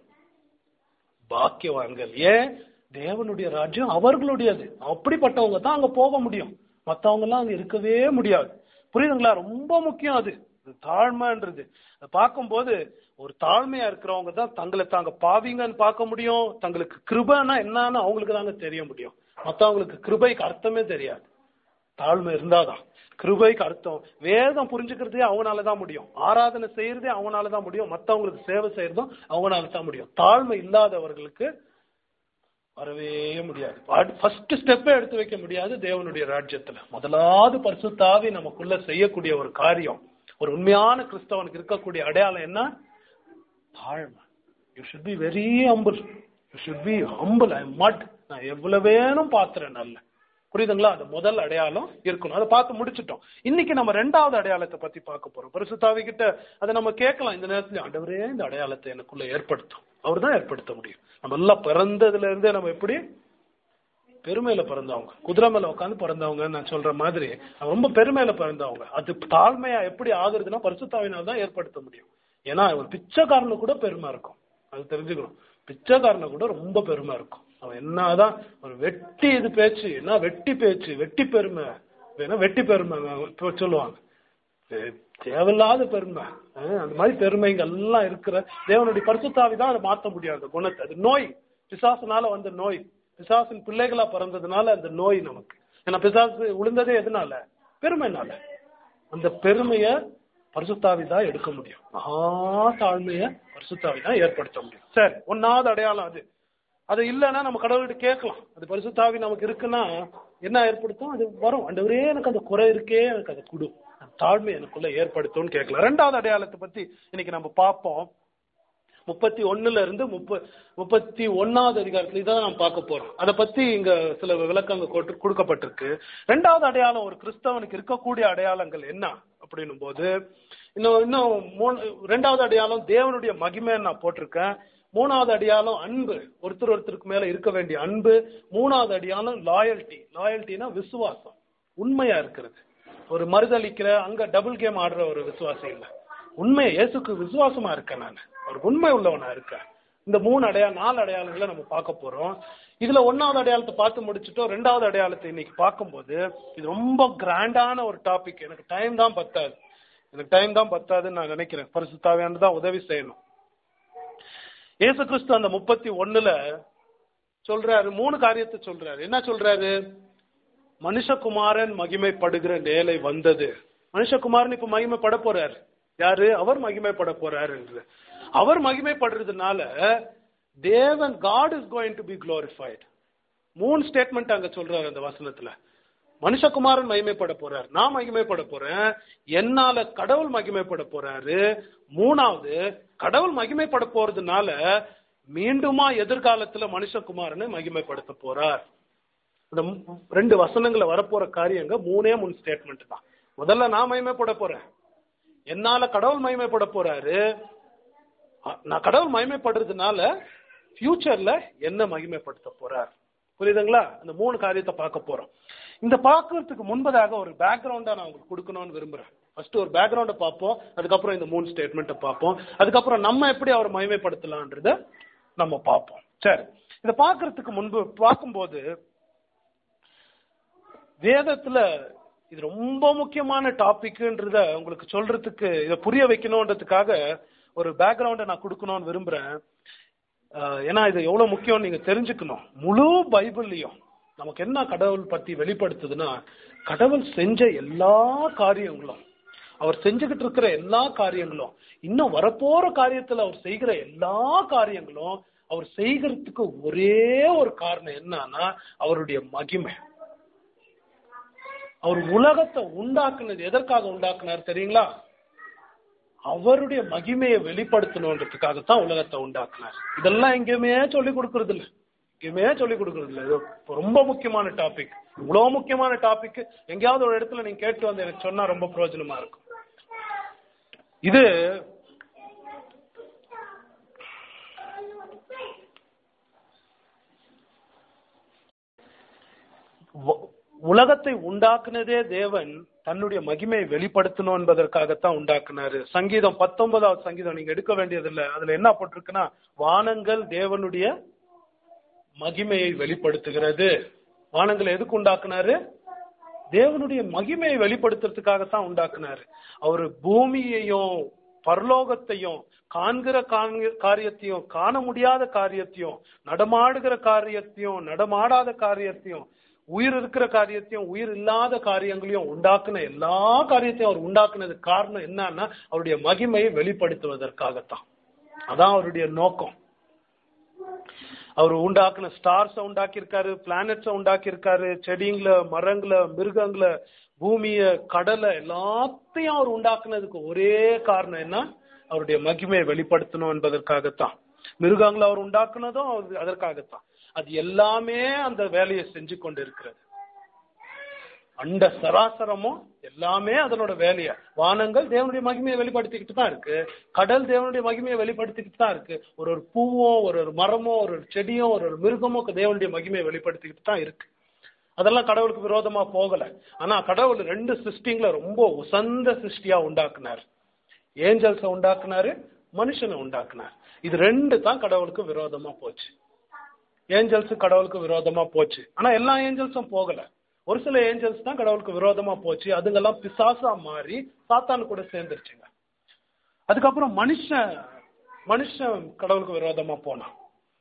பாக்கியவான்கள். ஏன்? தேவனுடைய ராஜ்யம் அவர்களுடையது. அப்படிப்பட்டவங்க தான் அங்க போக முடியும், மற்றவங்க எல்லாம் அங்க இருக்கவே முடியாது. புரியுதுங்களா? ரொம்ப முக்கியம் அது தாழ்மைன்றது. பார்க்கும்போது ஒரு தாழ்மையா இருக்கிறவங்க தான் தங்களை தாங்க பாவிங்கன்னு பார்க்க முடியும். தங்களுக்கு கிருபைன்னா என்னன்னு அவங்களுக்கு தாங்க தெரிய முடியும். மற்றவங்களுக்கு கிருபைக்கு அர்த்தமே தெரியாது. தாழ்மை இருந்தாதான் கிருபைக்கு அர்த்தம். வேதம் புரிஞ்சுக்கிறதே அவனாலதான் முடியும், ஆராதனை செய்யறதே அவனாலதான் முடியும், மற்றவங்களுக்கு சேவை செய்யறதும் அவனால தான் முடியும். தாழ்மை இல்லாதவர்களுக்கு வரவே முடியாது. ஃபர்ஸ்ட் ஸ்டெப்பே எடுத்து வைக்க முடியாது தேவனுடைய ராஜ்யத்துல. முதலாவது பரிசுத்த ஆவி நமக்குள்ள செய்யக்கூடிய ஒரு காரியம், ஒரு உண்மையான கிறிஸ்தவனுக்கு இருக்கக்கூடிய அடையாளம் என்ன? தாழ்மை. You should be very humble. You should be humble. I must, நான் எவ்வளவு வேணும் பாத்துறேன். நல்ல புரியுதுங்களா? அந்த முதல் அடையாளம் இருக்கணும். அதை பார்த்து முடிச்சுட்டோம். இன்னைக்கு நம்ம ரெண்டாவது அடையாளத்தை பத்தி பார்க்க போறோம். பரிசுத்தாவி கிட்ட அதை நம்ம கேட்கலாம் இந்த நேரத்துல, ஆண்டவரே இந்த அடையாளத்தை எனக்குள்ள ஏற்படுத்தும். அவர் தான் ஏற்படுத்த முடியும். நம்ம எல்லாம் பிறந்ததுல இருந்தே நம்ம எப்படி பெருமையில பிறந்தவங்க, குதிரை மேல உட்காந்து பிறந்தவங்க நான் சொல்ற மாதிரி ரொம்ப பெருமையில பிறந்தவங்க. அது தாழ்மையா எப்படி ஆகுறதுன்னா பரிசுத்தாவினால் தான் ஏற்படுத்த முடியும். ஏன்னா ஒரு பிச்சைக்காரனு கூட பெருமை இருக்கும், அது தெரிஞ்சுக்கணும். பிச்சைக்காரனை கூட ரொம்ப பெருமை இருக்கும். அவன் என்னதான் ஒரு வெட்டி இது பேச்சு, என்ன வெட்டி பேச்சு, வெட்டி பெருமை வேணா வெட்டி பெருமை சொல்லுவாங்க, தேவையில்லாத பெருமை. அந்த மாதிரி பெருமைங்க எல்லாம் இருக்கிற தேவனுடைய பரிசுத்தாவி தான் அதை மாற்ற முடியாது குணத்தை. அது நோய், பிசாசுனால வந்த நோய், பிசாசின் பிள்ளைகளா பிறந்ததுனால அந்த நோய் நமக்கு. ஏன்னா பிசாசு விழுந்ததே எதனால? பெருமைனால. அந்த பெருமைய பரிசுத்தாவி தான் எடுக்க முடியும். மகா தாழ்மைய பரிசுத்தாவி தான் ஏற்படுத்த முடியும். சரி, ஒன்னாவது அடையாளம் அது. அது இல்லைன்னா நம்ம கடவுள்கிட்ட கேட்கலாம். அது பரிசுத்தாவி நமக்கு இருக்குன்னா என்ன ஏற்படுத்தும்? அது வரும். ஆண்டவரே எனக்கு அந்த குறை இருக்கே, எனக்கு அதை கொடு, தாழ்மை எனக்குள்ள ஏற்படுத்தும்னு கேட்கலாம். ரெண்டாவது அடையாளத்தை பத்தி இன்னைக்கு நம்ம பார்ப்போம். முப்பத்தி ஒண்ணுல இருந்து முப்ப முப்பத்தி ஒன்னாவது அதிகாரத்துல இதான் நம்ம பார்க்க போறோம். அதை பத்தி இங்க சில விளக்கங்கள் கொடுக்கப்பட்டிருக்கு. ரெண்டாவது அடையாளம் ஒரு கிறிஸ்தவனுக்கு இருக்கக்கூடிய அடையாளங்கள் என்ன அப்படின்னும் போது, இன்னும் இன்னும் மூணு ரெண்டாவது அடையாளம் தேவனுடைய மகிமைன்னு நான் போட்டிருக்கேன். மூணாவது அடையாளம் அன்பு, ஒருத்தர் ஒருத்தருக்கு மேல இருக்க வேண்டிய அன்பு. மூணாவது அடையாளம் லாயல்ட்டி. லாயல்ட்டினா விசுவாசம், உண்மையா இருக்கிறது. ஒரு மறுதளிக்கிற அங்க டபுள் கேம் ஆடுற ஒரு விசுவாசம் இல்லை, உண்மை இயேசுக்கு விசுவாசமா இருக்கேன், நான் ஒரு உண்மை உள்ளவனா இருக்கேன். இந்த மூணு அடையாளம் நாலு அடையாளங்களை நம்ம பார்க்க போறோம். இதுல ஒன்னாவது அடையாளத்தை பார்த்து முடிச்சுட்டோம். ரெண்டாவது அடையாளத்தை இன்னைக்கு பார்க்கும்போது இது ரொம்ப கிராண்டான ஒரு டாபிக். எனக்கு டைம் தான் பத்தாது எனக்கு டைம் தான் பத்தாதுன்னு நான் நினைக்கிறேன். பரிசுத்தாவியானவர் தான் உதவி செய்யணும். இயேசு கிறிஸ்து அந்த முப்பத்தி ஒண்ணுல சொல்றாரு, மூணு காரியத்தை சொல்றாரு. என்ன சொல்றாரு? மனுஷகுமாரன் மகிமைப்படுகிற நேலை வந்தது. மனுஷகுமாரன் இப்ப மகிமைப்பட போறாரு. யாரு? அவர் மகிமைப்பட போறாரு என்று. அவர் மகிமைப்படுறதுனால தேவன், God is going to be glorified. மூணு ஸ்டேட்மெண்ட் அங்க சொல்றாரு அந்த வசனத்துல. மனுஷகுமாரன் மகிமைப்பட போறார், நான் மகிமைப்பட போறேன், என்னால கடவுள் மகிமைப்பட போறாரு. மூணாவது, கடவுள் மகிமைப்பட போறதுனால மீண்டுமா எதிர்காலத்துல மனுஷகுமாரனை மகிமைப்படுத்த போறார். இந்த ரெண்டு வசனங்களை வரப்போற காரியங்க மூணே மூணு ஸ்டேட்மெண்ட் தான். முதல்ல நான் மகிமைப்பட போறேன், என்னால கடவுள் மகிமைப்பட போறாரு, நான் கடவுள் மகிமைப்படுறதுனால ஃபியூச்சர்ல என்ன மகிமைப்படுத்த போறார். புரியுதுங்களா? அந்த மூணு காரியத்தை பார்க்க போறோம். இந்த பார்க்கறதுக்கு முன்பதாக ஒரு பேக்ரவுண்டா நான் உங்களுக்கு கொடுக்கணும்னு விரும்புறேன். ஃபர்ஸ்ட் ஒரு பேக்ரவுண்டை பார்ப்போம், அதுக்கப்புறம் இந்த மூணு ஸ்டேட்மெண்ட்டை பார்ப்போம், அதுக்கப்புறம் நம்ம எப்படி அவர் மகிமைப்படுத்தலான்றத நம்ம பார்ப்போம். சரி, இதை பார்க்கறதுக்கு முன்பு பார்க்கும்போது வேதத்துல இது ரொம்ப முக்கியமான டாபிக்ன்றத உங்களுக்கு சொல்றதுக்கு, இதை புரிய வைக்கணும்ன்றதுக்காக ஒரு பேக்ரவுண்டை நான் கொடுக்கணும்னு விரும்புறேன். ஏன்னா இது எவ்வளவு முக்கியம் நீங்க தெரிஞ்சுக்கணும். முழு பைபிள்லயும் நமக்கு என்ன கடவுள் பத்தி வெளிப்படுத்துதுன்னா, கடவுள் செஞ்ச எல்லா காரியங்களும், அவர் செஞ்சுக்கிட்டு இருக்கிற எல்லா காரியங்களும், இன்னும் வரப்போற காரியத்துல அவர் செய்கிற எல்லா காரியங்களும், அவர் செய்கிறதுக்கு ஒரே ஒரு காரணம் என்னன்னா அவருடைய மகிமை. அவர் உலகத்தை உண்டாக்குனது எதற்காக உண்டாக்குனார் தெரியுங்களா? அவருடைய மகிமையை வெளிப்படுத்தணுன்றதுக்காகத்தான் உலகத்தை உண்டாக்குனார். இதெல்லாம் எங்கேயுமே சொல்லி கொடுக்கறது இல்லை, எங்கேயுமே சொல்லி கொடுக்கறது இல்லை. இது ரொம்ப முக்கியமான டாபிக். இவ்வளவு முக்கியமான டாபிக் எங்கேயாவது ஒரு இடத்துல நீங்க கேட்டு வந்து எனக்கு சொன்னா ரொம்ப பிரயோஜனமா இருக்கும். இது உலகத்தை உண்டாக்குனதே தேவன் தன்னுடைய மகிமையை வெளிப்படுத்தணும் என்பதற்காகத்தான் உண்டாக்குனாரு. சங்கீதம் பத்தொன்பதாவது சங்கீதம் நீங்க எடுக்க வேண்டியதில்லை, அதுல என்ன போட்டிருக்குன்னா, வானங்கள் தேவனுடைய மகிமையை வெளிப்படுத்துகிறது. வானங்களை எதுக்கு உண்டாக்குனாரு? தேவனுடைய மகிமையை வெளிப்படுத்துறதுக்காகத்தான் உண்டாக்குனாரு. அவரு பூமியையும் பரலோகத்தையும், காண்கிற காரியத்தையும் காண முடியாத காரியத்தையும், நடமாடுகிற காரியத்தையும் நடமாடாத காரியத்தையும், உயிர் இருக்கிற காரியத்தையும் உயிர் இல்லாத காரியங்களையும் உண்டாக்குன எல்லா காரியத்தையும் அவர் உண்டாக்குனது காரணம் என்னன்னா அவருடைய மகிமையை வெளிப்படுத்துவதற்காகத்தான். அதான் அவருடைய நோக்கம். அவர் உண்டாக்குன ஸ்டார்ஸ உண்டாக்கியிருக்காரு, பிளானட்ஸ உண்டாக்கியிருக்காரு, செடிங்களை, மரங்களை, மிருகங்களை, பூமிய, கடலை, எல்லாத்தையும் அவர் உண்டாக்குனதுக்கு ஒரே காரணம் என்ன? அவருடைய மகிமையை வெளிப்படுத்தணும் என்பதற்காகத்தான். மிருகங்களை அவர் உண்டாக்குனதும் அதற்காகத்தான். அது எல்லாமே அந்த வேலையை செஞ்சு கொண்டு இருக்கிறது. அண்ட சராசரமும் எல்லாமே அதனோட வேலையை, வானங்கள் தேவனுடைய மகிமையை வெளிப்படுத்திக்கிட்டு தான் இருக்கு, கடல் தேவனுடைய மகிமையை வெளிப்படுத்திக்கிட்டு தான் இருக்கு, ஒரு ஒரு பூவோ ஒரு ஒரு மரமோ ஒரு ஒரு செடியோ ஒரு ஒரு மிருகமோ தேவனுடைய மகிமையை வெளிப்படுத்திக்கிட்டு தான் இருக்கு. அதெல்லாம் கடவுளுக்கு விரோதமா போகல. ஆனா கடவுள் ரெண்டு சிருஷ்டிங்களை ரொம்ப உசந்த சிருஷ்டியா உண்டாக்குனார். ஏஞ்சல்ஸ உண்டாக்குனாரு, மனுஷனை உண்டாக்குனார். இது ரெண்டு தான் கடவுளுக்கு விரோதமா போச்சு. ஏஞ்சல்ஸ் கடவுளுக்கு விரோதமா போச்சு. ஆனா எல்லா ஏஞ்சல்ஸும் போகல, ஒரு சில ஏஞ்சல்ஸ் தான் கடவுளுக்கு விரோதமா போச்சு. அதுங்கெல்லாம் பிசாசா மாறி சாத்தானு கூட சேர்ந்துருச்சுங்க. அதுக்கப்புறம் மனுஷன் மனுஷன் கடவுளுக்கு விரோதமா போனான்.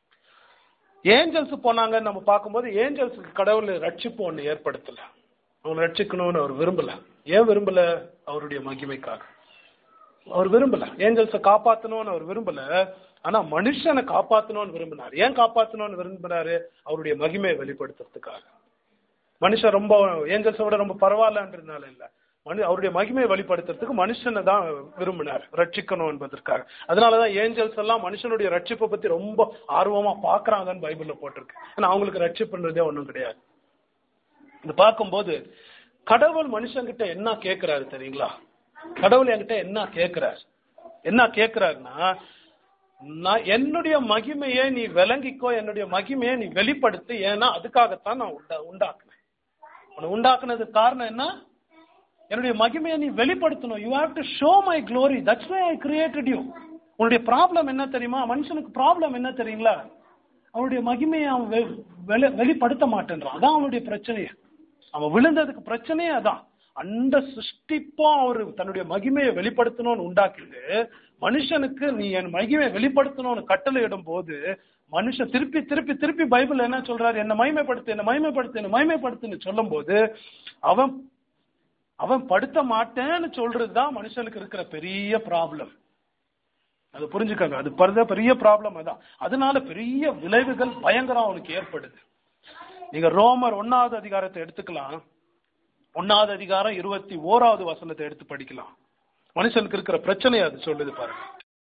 ஏஞ்சல்ஸ் போனாங்கன்னு நம்ம பார்க்கும்போது ஏஞ்சல்ஸுக்கு கடவுள் ரட்சிப்பு ஒண்ணு ஏற்படுத்தல. அவங்களை ரட்சிக்கணும்னு அவர் விரும்பல. ஏன் விரும்பல? அவருடைய மகிமைக்காக அவர் விரும்பல. ஏஞ்சல்ஸை காப்பாற்றணும்னு அவர் விரும்பல, ஆனா மனுஷனை காப்பாற்றணும்னு விரும்பினார். ஏன் காப்பாற்றணும்னு விரும்பினாரு? அவருடைய மகிமையை வெளிப்படுத்துறதுக்காக. மனுஷன் ரொம்ப ஏஞ்சல்ஸை விட ரொம்ப பரவாயில்லன்றதுனால இல்ல, மனு அவருடைய மகிமையை வெளிப்படுத்துறதுக்கு மனுஷனை தான் விரும்பினார், ரட்சிக்கணும் என்பதற்காக. அதனாலதான் ஏஞ்சல்ஸ் எல்லாம் மனுஷனுடைய ரட்சிப்பை பத்தி ரொம்ப ஆர்வமா பாக்குறாங்கன்னு பைபிள்ல போட்டிருக்கு. ஏன்னா அவங்களுக்கு ரட்சிப்புன்றதே ஒண்ணும் கிடையாது. இது பார்க்கும்போது கடவுள் மனுஷங்கிட்ட என்ன கேட்கிறாரு தெரியுங்களா? கடவுள் என்கிட்ட என்ன கேட்கிறார்? என்ன கேட்கிறாருன்னா, நான் என்னுடைய மகிமையை நீ விளங்கிக்கோ, என்னுடைய மகிமையை நீ வெளிப்படுத்து. ஏன்னா அதுக்காகத்தான் நான் உண்டா உண்டாக்குனேன் உன்னை உண்டாக்குனது காரணம் என்ன? என்னுடைய மகிமையை நீ வெளிப்படுத்தணும். You have to show my glory, that's why I created you. உன்னுடைய ப்ராப்ளம் என்ன தெரியுமா? மனுஷனுக்கு ப்ராப்ளம் என்ன தெரியுங்களா? அவனுடைய மகிமையை அவன் வெளிப்படுத்த மாட்டேன்றான். அதான் அவனுடைய பிரச்சனையே. அவன் விழுந்ததுக்கு பிரச்சனையே அதான். அந்த சிருஷ்டிப்போ அவரு தன்னுடைய மகிமையை வெளிப்படுத்தணும்னு உண்டாக்கிட்டு மனுஷனுக்கு நீ என் மகிமையை வெளிப்படுத்தணும்னு கட்டளை இடும் போது மனுஷன் திருப்பி திருப்பி திருப்பி பைபிள் என்ன சொல்றாரு? என்ன மகிமைப்படுத்து, என்ன மகிமைப்படுத்து, என்ன மகிமைப்படுத்துன்னு சொல்லும் போது அவன் அவன் படுத்த மாட்டேன்னு சொல்றதுதான் மனுஷனுக்கு இருக்கிற பெரிய ப்ராப்ளம். அது புரிஞ்சுக்கங்க. அது பெரிய ப்ராப்ளம் அதான். அதனால பெரிய விளைவுகள் பயங்கரம் அவனுக்கு ஏற்படுது. நீங்க ரோமர் ஒன்னாவது அதிகாரத்தை எடுத்துக்கலாம். ஒன்னாவது அதிகாரம் இருபத்தி ஓராவது வசனத்தை எடுத்து படிக்கலாம். மனுஷனுக்கு இருக்கிற பிரச்சனை அது சொல்லுது பாருங்க.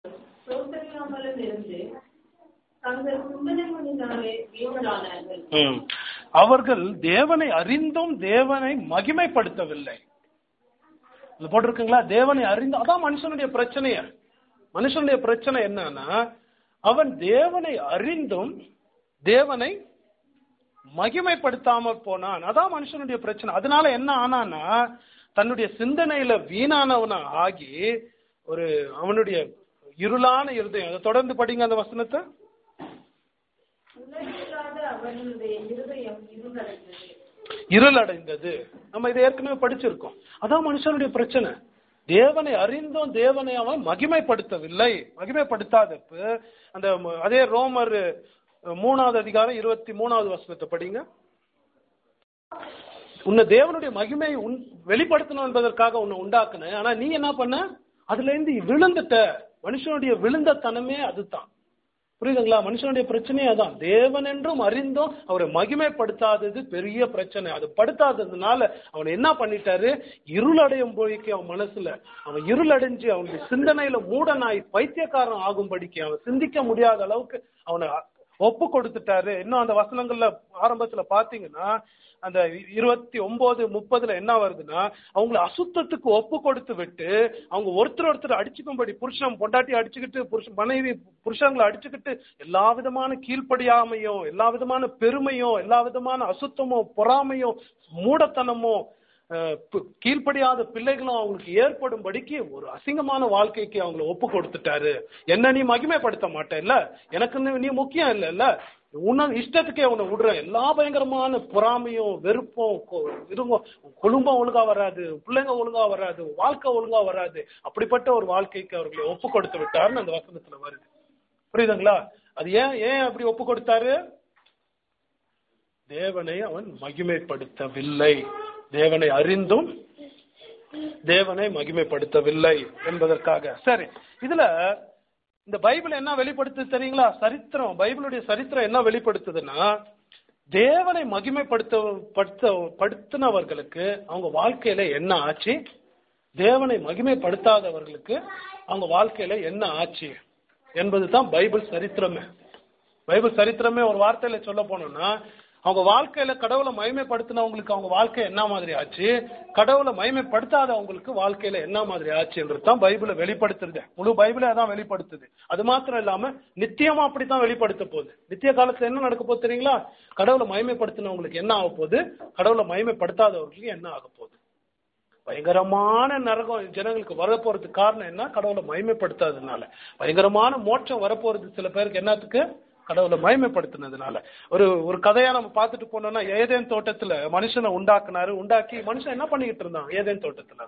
அவர்கள் தேவனை அறிந்தும் தேவனை மகிமைப்படுத்தவில்லை. போட்டிருக்குங்களா? தேவனை அறிந்து, அதான் மனுஷனுடைய பிரச்சனைய. மனுஷனுடைய பிரச்சனை என்னன்னா அவன் தேவனை அறிந்தும் தேவனை மகிமைப்படுத்தாம போனான். அதான் மனுஷனுடைய பிரச்சனை. அதனால என்ன ஆனான்னா தன்னுடைய சிந்தனையில வீணானவன ஆகி ஒரு அவனுடைய இருளான இருதயம். அதை தொடர்ந்து படிங்க அந்த வசனத்தை. இருள் அடைந்தது. நம்ம இதை ஏற்கனவே படிச்சிருக்கோம். அதான் மனுஷனுடைய பிரச்சனை. தேவனை அறிந்தும் தேவனை அவன் மகிமைப்படுத்தவில்லை. மகிமைப்படுத்தாதப்ப அந்த அதே ரோமர் மூணாவது அதிகாரம் இருபத்தி மூணாவது வசனத்தை படிங்க. உன்னை தேவனுடைய மகிமையை வெளிப்படுத்தணும் என்பதற்காக உன்னை உண்டாக்குன. ஆனா நீ என்ன பண்ண? அதுல இருந்து விழுந்துட்ட. மனுஷனுடைய விழுந்த தனமே அதுதான். புரியுதுங்களா? மனுஷனுடைய பிரச்சனையே அதான். தேவன் என்றும் அறிந்தும் அவரை மகிமைப்படுத்தாதது பெரிய பிரச்சனை. அது படுத்தாததுனால அவன் என்ன பண்ணிட்டாரு? இருளடையும் போய்க்கு அவன் மனசுல அவன் இருளடைஞ்சு அவனுடைய சிந்தனையில மூடனாய் பைத்தியக்காரன் ஆகும்படிக்கு அவன் சிந்திக்க முடியாத அளவுக்கு அவனை ஒப்பு கொடுத்துட்டாரு. இன்னும் அந்த வசனங்கள்ல ஆரம்பத்துல பாத்தீங்கன்னா அந்த இருபத்தி ஒன்பது முப்பதுல என்ன வருதுன்னா அவங்களை அசுத்தத்துக்கு ஒப்பு கொடுத்து விட்டு அவங்க ஒருத்தர் ஒருத்தர் அடிச்சுக்கும்படி புருஷன் பொண்டாட்டி அடிச்சுக்கிட்டு புருஷன் மனைவி புருஷங்களை அடிச்சுக்கிட்டு எல்லா விதமான கீழ்ப்படியாமையும் எல்லா விதமான பெருமையும் எல்லா விதமான அசுத்தமும் பொறாமையும் மூடத்தனமும் கீழ்ப்படியாத பிள்ளைகளும் அவங்களுக்கு ஏற்படும்படிக்கு ஒரு அசிங்கமான வாழ்க்கைக்கு அவங்களை ஒப்பு கொடுத்துட்டாரு. என்ன நீ மகிமைப்படுத்த மாட்டே இல்ல, எனக்கு நீ முக்கியம் இல்ல இல்ல, உன்ன இஷ்டத்துக்கே உன்னை விடுற. எல்லா பயங்கரமான பொறாமையும் வெறுப்பும் இருங்கும், குடும்பம் ஒழுங்கா வராது, பிள்ளைங்க ஒழுங்கா வராது, வாழ்க்கை ஒழுங்கா வராது. அப்படிப்பட்ட ஒரு வாழ்க்கைக்கு அவர்களை ஒப்பு கொடுத்து விட்டாருன்னு அந்த வசனத்துல வருது. புரியுதுங்களா? அது ஏன் ஏன் அப்படி ஒப்பு கொடுத்தாரு? தேவனை அவன் மகிமைப்படுத்தவில்லை. தேவனை அறிந்தும் தேவனை மகிமைப்படுத்தவில்லை என்பதற்காக. சரி, இதுல இந்த பைபிள் என்ன வெளிப்படுத்து தெரியுங்களா? சரித்திரம், பைபிளுடைய சரித்திரம் என்ன வெளிப்படுத்துதுன்னா தேவனை மகிமைப்படுத்த படுத்தினவர்களுக்கு அவங்க வாழ்க்கையில என்ன ஆச்சு, தேவனை மகிமைப்படுத்தாதவர்களுக்கு அவங்க வாழ்க்கையில என்ன ஆச்சு என்பதுதான் பைபிள் சரித்திரமே. பைபிள் சரித்திரமே ஒரு வார்த்தையில சொல்ல போனோம்னா அவங்க வாழ்க்கையில கடவுளை மகிமைப்படுத்தினவங்களுக்கு அவங்க வாழ்க்கை என்ன மாதிரி ஆச்சு, கடவுளை மகிமைப்படுத்தாதவங்களுக்கு வாழ்க்கையில என்ன மாதிரி ஆச்சு என்றுதான் பைபிளை வெளிப்படுத்துறது. முழு பைபிளை அதான் வெளிப்படுத்துது. அது மாத்திரம் இல்லாம நித்தியமா அப்படித்தான் வெளிப்படுத்த போகுது. நித்திய காலத்துல என்ன நடக்க போகுது தெரியுங்களா? கடவுளை மகிமைப்படுத்தினவங்களுக்கு என்ன ஆக போகுது, கடவுளை மகிமைப்படுத்தாதவர்களுக்கு என்ன ஆக போகுது. பயங்கரமான நரகம் ஜனங்களுக்கு வரப்போறதுக்கு காரணம் என்ன? கடவுளை மகிமைப்படுத்தாததுனால. பயங்கரமான மோட்சம் வரப்போறது சில பேருக்கு என்னத்துக்கு? கடவுளை மகிமைப்படுத்தினதுனால. ஒரு ஒரு கதையா நம்ம பார்த்துட்டு போனோம்னா ஏதேன் தோட்டத்துல மனுஷனை உண்டாக்குனாரு. உண்டாக்கி மனுஷன் என்ன பண்ணிக்கிட்டு இருந்தான்? ஏதேன் தோட்டத்துல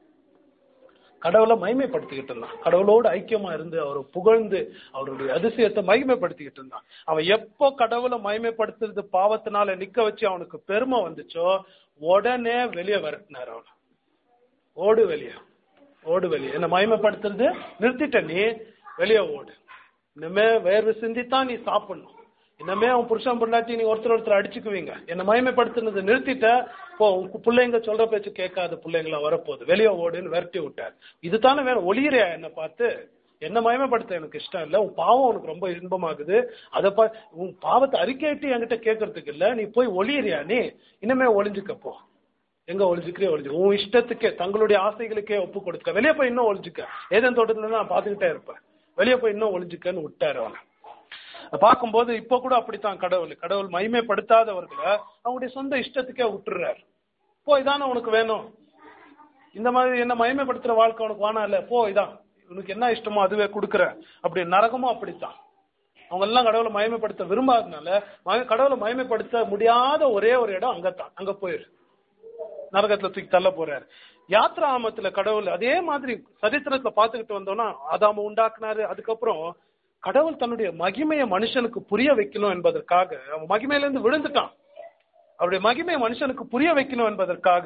கடவுளை மகிமைப்படுத்திக்கிட்டு இருந்தான். கடவுளோடு ஐக்கியமா இருந்து அவரை புகழ்ந்து அவருடைய அதிசயத்தை மகிமைப்படுத்திக்கிட்டு இருந்தான். அவன் எப்போ கடவுளை மகிமைப்படுத்துறது பாவத்தினால நிக்க வச்சு அவனுக்கு பெருமை வந்துச்சோ உடனே வெளியே விரட்டினார். அவன் ஓடு வெளியே, ஓடு வெளியே, என்ன மகிமைப்படுத்துறது நிறுத்திட்ட, நீ வெளியே ஓடு. இனிமே வேர்வை சிந்தித்தான் நீ சாப்பிடணும். இனிமே அவன் புருஷன் பொண்டாட்டி நீ ஒருத்தர் ஒருத்தர் அடிச்சுக்குவீங்க. என்ன மகிமைப்படுத்தினது நிறுத்திட்ட போ, உங்க பிள்ளைங்க சொல்ற பேச்சு கேட்காத பிள்ளைங்களா வரப்போகுது, வெளியே ஓடுன்னு விரட்டி விட்டார். இதுதானே வேணும். ஒளியிறியா என்ன பார்த்து? என்ன மகிமைப்படுத்த எனக்கு இஷ்டம் இல்லை, உன் பாவம் உனக்கு ரொம்ப இன்பமாகுது, அதை பா உன் பாவத்தை அறிக்கையிட்டு என்கிட்ட கேட்கறதுக்கு இல்லை, நீ போய் ஒளியிறியா? நீ இனிமே ஒளிஞ்சுக்கப்போ. எங்க ஒளிஞ்சுக்கிறே ஒளிஞ்சு உன் இஷ்டத்துக்கே தங்களுடைய ஆசைகளுக்கே ஒப்பு கொடுக்க. வெளியே போய் இன்னும் ஒளிஞ்சுக்க. ஏதேன் தோட்டத்துல நான் பார்த்துக்கிட்டே இருப்பேன், வெளியே போய் இன்னும் ஒளிஞ்சுக்கன்னு விட்டாரு அவனை. பார்க்கும்போது இப்ப கூட அப்படித்தான். கடவுள் கடவுள் மகிமைப்படுத்தாதவர்களை அவங்களுடைய சொந்த இஷ்டத்துக்கே விட்டுறாரு. போய் தானே உனக்கு வேணும், இந்த மாதிரி என்ன மகிமைப்படுத்துற வாழ்க்கை உனக்கு வானா இல்ல, போ இதான் உனக்கு என்ன இஷ்டமோ அதுவே கொடுக்குற. அப்படி நரகமும் அப்படித்தான். அவங்க எல்லாம் கடவுளை மகிமைப்படுத்த விரும்பாததுனால கடவுளை மகிமைப்படுத்த முடியாத ஒரே ஒரு இடம் அங்கத்தான். அங்க போயிரு, நரகத்துல தூக்கி தள்ள போறாரு. யாத்ராமத்துல கடவுள் அதே மாதிரி சரித்திரத்துல பாத்துக்கிட்டு வந்தோம்னா, ஆதாம உண்டாக்குனாரு. அதுக்கப்புறம் கடவுள் தன்னுடைய மகிமையை மனுஷனுக்கு புரிய வைக்கணும் என்பதற்காக, அவன் மகிமையில இருந்து விழுந்துட்டான், அவருடைய மகிமையை மனுஷனுக்கு புரிய வைக்கணும் என்பதற்காக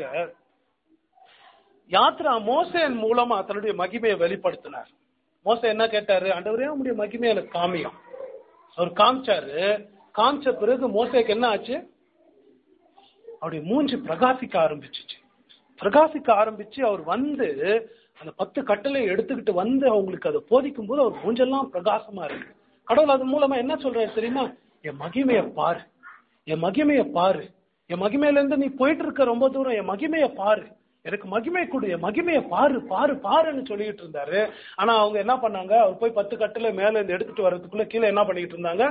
யாத்ரா மோசேன் மூலமா தன்னுடைய மகிமையை வெளிப்படுத்தினார். மோசே என்ன கேட்டாரு, ஆண்டவரே உம்முடைய மகிமையை எனக்கு காமியும். அவர் காமிச்சாரு. காமிச்ச பிறகு மோசேக்கு என்ன ஆச்சு, அவருடைய மூஞ்சி பிரகாசிக்க ஆரம்பிச்சிச்சு. பிரகாசிக்க ஆரம்பிச்சு அவர் வந்து அந்த பத்து கட்டளை எடுத்துக்கிட்டு வந்து அவங்களுக்கு அதை போதிக்கும் போது அவர் மூஞ்செல்லாம் பிரகாசமா இருக்கு. கடவுள் அது மூலமா என்ன சொல்றாரு தெரியுமா, என் மகிமையை பாரு, என் மகிமையை பாரு, என் மகிமையில இருந்து நீ போயிட்டு இருக்க ரொம்ப தூரம், என் மகிமையை பாரு, எனக்கு மகிமை கொடு, என் மகிமையை பாரு பாரு பாருன்னு சொல்லிட்டு இருந்தாரு. ஆனா அவங்க என்ன பண்ணாங்க, அவர் போய் பத்து கட்டளை மேல இருந்து எடுத்துட்டு வர்றதுக்குள்ள கீழே என்ன பண்ணிட்டு இருந்தாங்க,